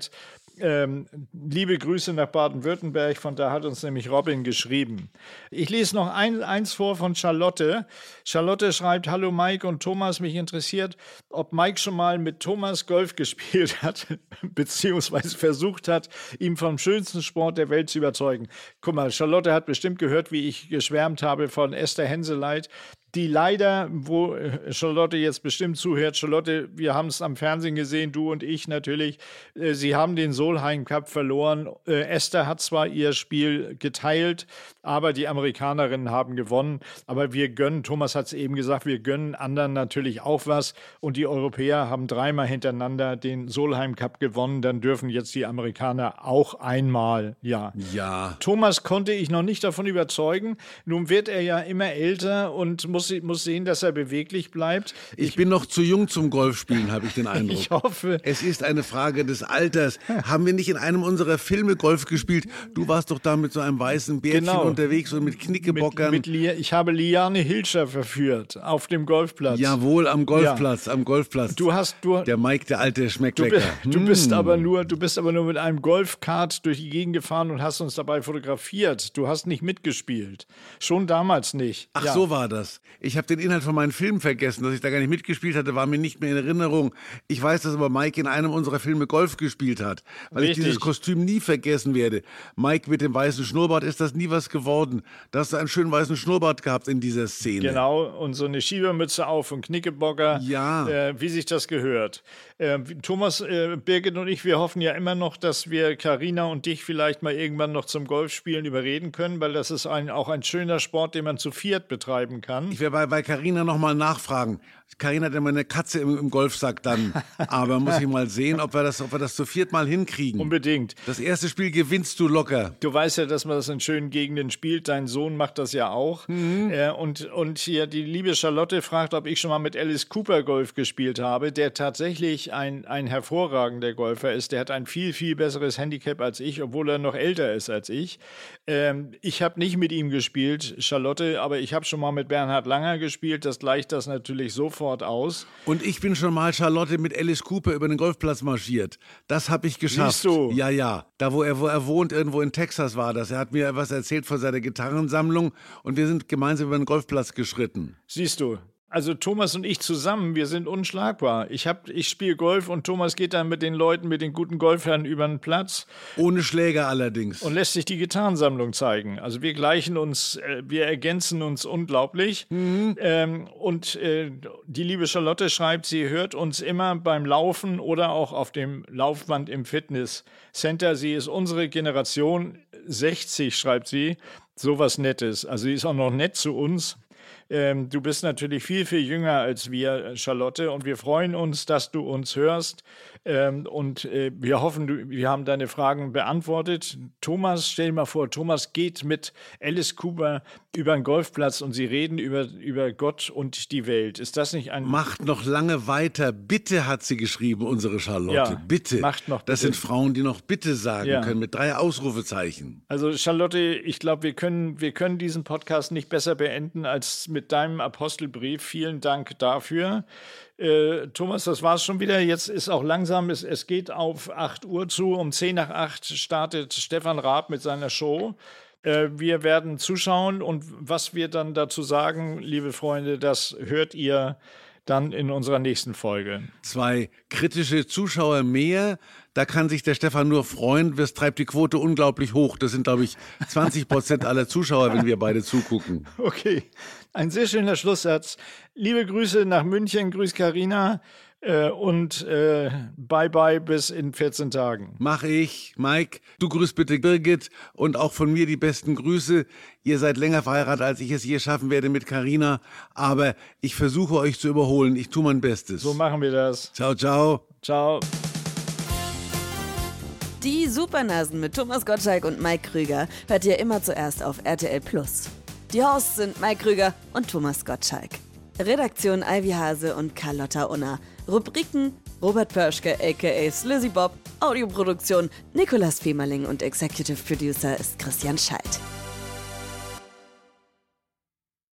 Ähm, liebe Grüße nach Baden-Württemberg, von da hat uns nämlich Robin geschrieben. Ich lese noch ein, eins vor von Charlotte. Charlotte schreibt, hallo Mike und Thomas, mich interessiert, ob Mike schon mal mit Thomas Golf gespielt hat, beziehungsweise versucht hat, ihm vom schönsten Sport der Welt zu überzeugen. Guck mal, Charlotte hat bestimmt gehört, wie ich geschwärmt habe von Esther Henseleit, die leider, wo Charlotte jetzt bestimmt zuhört, Charlotte, wir haben es am Fernsehen gesehen, du und ich natürlich, äh, sie haben den Solheim Cup verloren. Äh, Esther hat zwar ihr Spiel geteilt, aber die Amerikanerinnen haben gewonnen. Aber wir gönnen, Thomas hat es eben gesagt, wir gönnen anderen natürlich auch was. Und die Europäer haben dreimal hintereinander den Solheim Cup gewonnen. Dann dürfen jetzt die Amerikaner auch einmal, ja. Ja. Thomas konnte ich noch nicht davon überzeugen. Nun wird er ja immer älter und muss Muss, muss sehen, dass er beweglich bleibt. Ich, ich bin noch zu jung zum Golfspielen, habe ich den Eindruck. Ich hoffe. Es ist eine Frage des Alters. Haben wir nicht in einem unserer Filme Golf gespielt? Du warst doch da mit so einem weißen Bärtchen genau. unterwegs und mit Knickebockern. Mit, mit ich habe Liane Hilscher verführt auf dem Golfplatz. Jawohl, am Golfplatz, ja. am Golfplatz. Du hast, du, der Mike, der alte Schmecklecker. Du, bist, du, bist aber nur, du bist aber nur mit einem Golfkart durch die Gegend gefahren und hast uns dabei fotografiert. Du hast nicht mitgespielt. Schon damals nicht. Ach, ja. so war das. Ich habe den Inhalt von meinen Filmen vergessen, dass ich da gar nicht mitgespielt hatte, war mir nicht mehr in Erinnerung. Ich weiß, dass aber Mike in einem unserer Filme Golf gespielt hat, weil Richtig. ich dieses Kostüm nie vergessen werde. Mike mit dem weißen Schnurrbart, ist das nie was geworden. Da hast du einen schönen weißen Schnurrbart gehabt in dieser Szene. Genau, und so eine Schiebermütze auf und Knickebocker, ja. äh, wie sich das gehört. Äh, Thomas, äh, Birgit und ich, wir hoffen ja immer noch, dass wir Carina und dich vielleicht mal irgendwann noch zum Golfspielen überreden können, weil das ist ein, auch ein schöner Sport, den man zu viert betreiben kann. Ich werde bei, bei Carina noch mal nachfragen. Carina hat immer eine Katze im, im Golfsack dann. Aber muss ich mal sehen, ob wir, das, ob wir das zu viert mal hinkriegen. Unbedingt. Das erste Spiel gewinnst du locker. Du weißt ja, dass man das in schönen Gegenden spielt. Dein Sohn macht das ja auch. Mhm. Äh, und, und hier die liebe Charlotte fragt, ob ich schon mal mit Alice Cooper Golf gespielt habe, der tatsächlich ein, ein hervorragender Golfer ist. Der hat ein viel, viel besseres Handicap als ich, obwohl er noch älter ist als ich. Ähm, ich habe nicht mit ihm gespielt, Charlotte, aber ich habe schon mal mit Bernhard Langer gespielt. Das gleicht das natürlich sofort aus. Und ich bin schon mal, Charlotte, mit Alice Cooper über den Golfplatz marschiert. Das habe ich geschafft. Siehst du? Ja, ja. Da, wo er, wo er wohnt, irgendwo in Texas war das. Er hat mir was erzählt von seiner Gitarrensammlung und wir sind gemeinsam über den Golfplatz geschritten. Siehst du? Also Thomas und ich zusammen, wir sind unschlagbar. Ich, hab, ich spiele Golf und Thomas geht dann mit den Leuten, mit den guten Golfern über den Platz. Ohne Schläger allerdings. Und lässt sich die Gitarrensammlung zeigen. Also wir gleichen uns, äh, wir ergänzen uns unglaublich. Mhm. Ähm, und äh, die liebe Charlotte schreibt, sie hört uns immer beim Laufen oder auch auf dem Laufband im Fitnesscenter. Sie ist unsere Generation sechzig, schreibt sie. Sowas Nettes. Also sie ist auch noch nett zu uns. Ähm, du bist natürlich viel, viel jünger als wir, Charlotte, und wir freuen uns, dass du uns hörst. Ähm, und äh, wir hoffen, du, wir haben deine Fragen beantwortet. Thomas, stell dir mal vor, Thomas geht mit Alice Cooper über den Golfplatz und sie reden über, über Gott und die Welt. Ist das nicht ein... Macht noch lange weiter. Bitte, hat sie geschrieben, unsere Charlotte. Ja, bitte. Macht noch bitte. Das sind Frauen, die noch bitte sagen ja. können, mit drei Ausrufezeichen. Also Charlotte, ich glaube, wir können, wir können diesen Podcast nicht besser beenden als mit deinem Apostelbrief. Vielen Dank dafür. Äh, Thomas, das war's schon wieder. Jetzt ist auch langsam, es, es geht auf acht Uhr zu. Um zehn nach acht startet Stefan Raab mit seiner Show. Äh, wir werden zuschauen und was wir dann dazu sagen, liebe Freunde, das hört ihr dann in unserer nächsten Folge. Zwei kritische Zuschauer mehr, da kann sich der Stefan nur freuen. Das treibt die Quote unglaublich hoch. Das sind, glaube ich, zwanzig Prozent aller Zuschauer, wenn wir beide zugucken. Okay, ein sehr schöner Schlusssatz. Liebe Grüße nach München, grüß Carina äh, und äh, bye bye bis in vierzehn Tagen. Mach ich, Mike. Du grüßt bitte Birgit und auch von mir die besten Grüße. Ihr seid länger verheiratet, als ich es je schaffen werde mit Carina, aber ich versuche euch zu überholen. Ich tue mein Bestes. So machen wir das. Ciao, ciao. Ciao. Die Supernasen mit Thomas Gottschalk und Mike Krüger hört ihr immer zuerst auf R T L Plus. Die Hosts sind Mike Krüger und Thomas Gottschalk. Redaktion Ivy Hase und Carlotta Unna. Rubriken Robert Pörschke aka Slizzy Bob. Audioproduktion Nicolas Femerling und Executive Producer ist Christian Scheidt.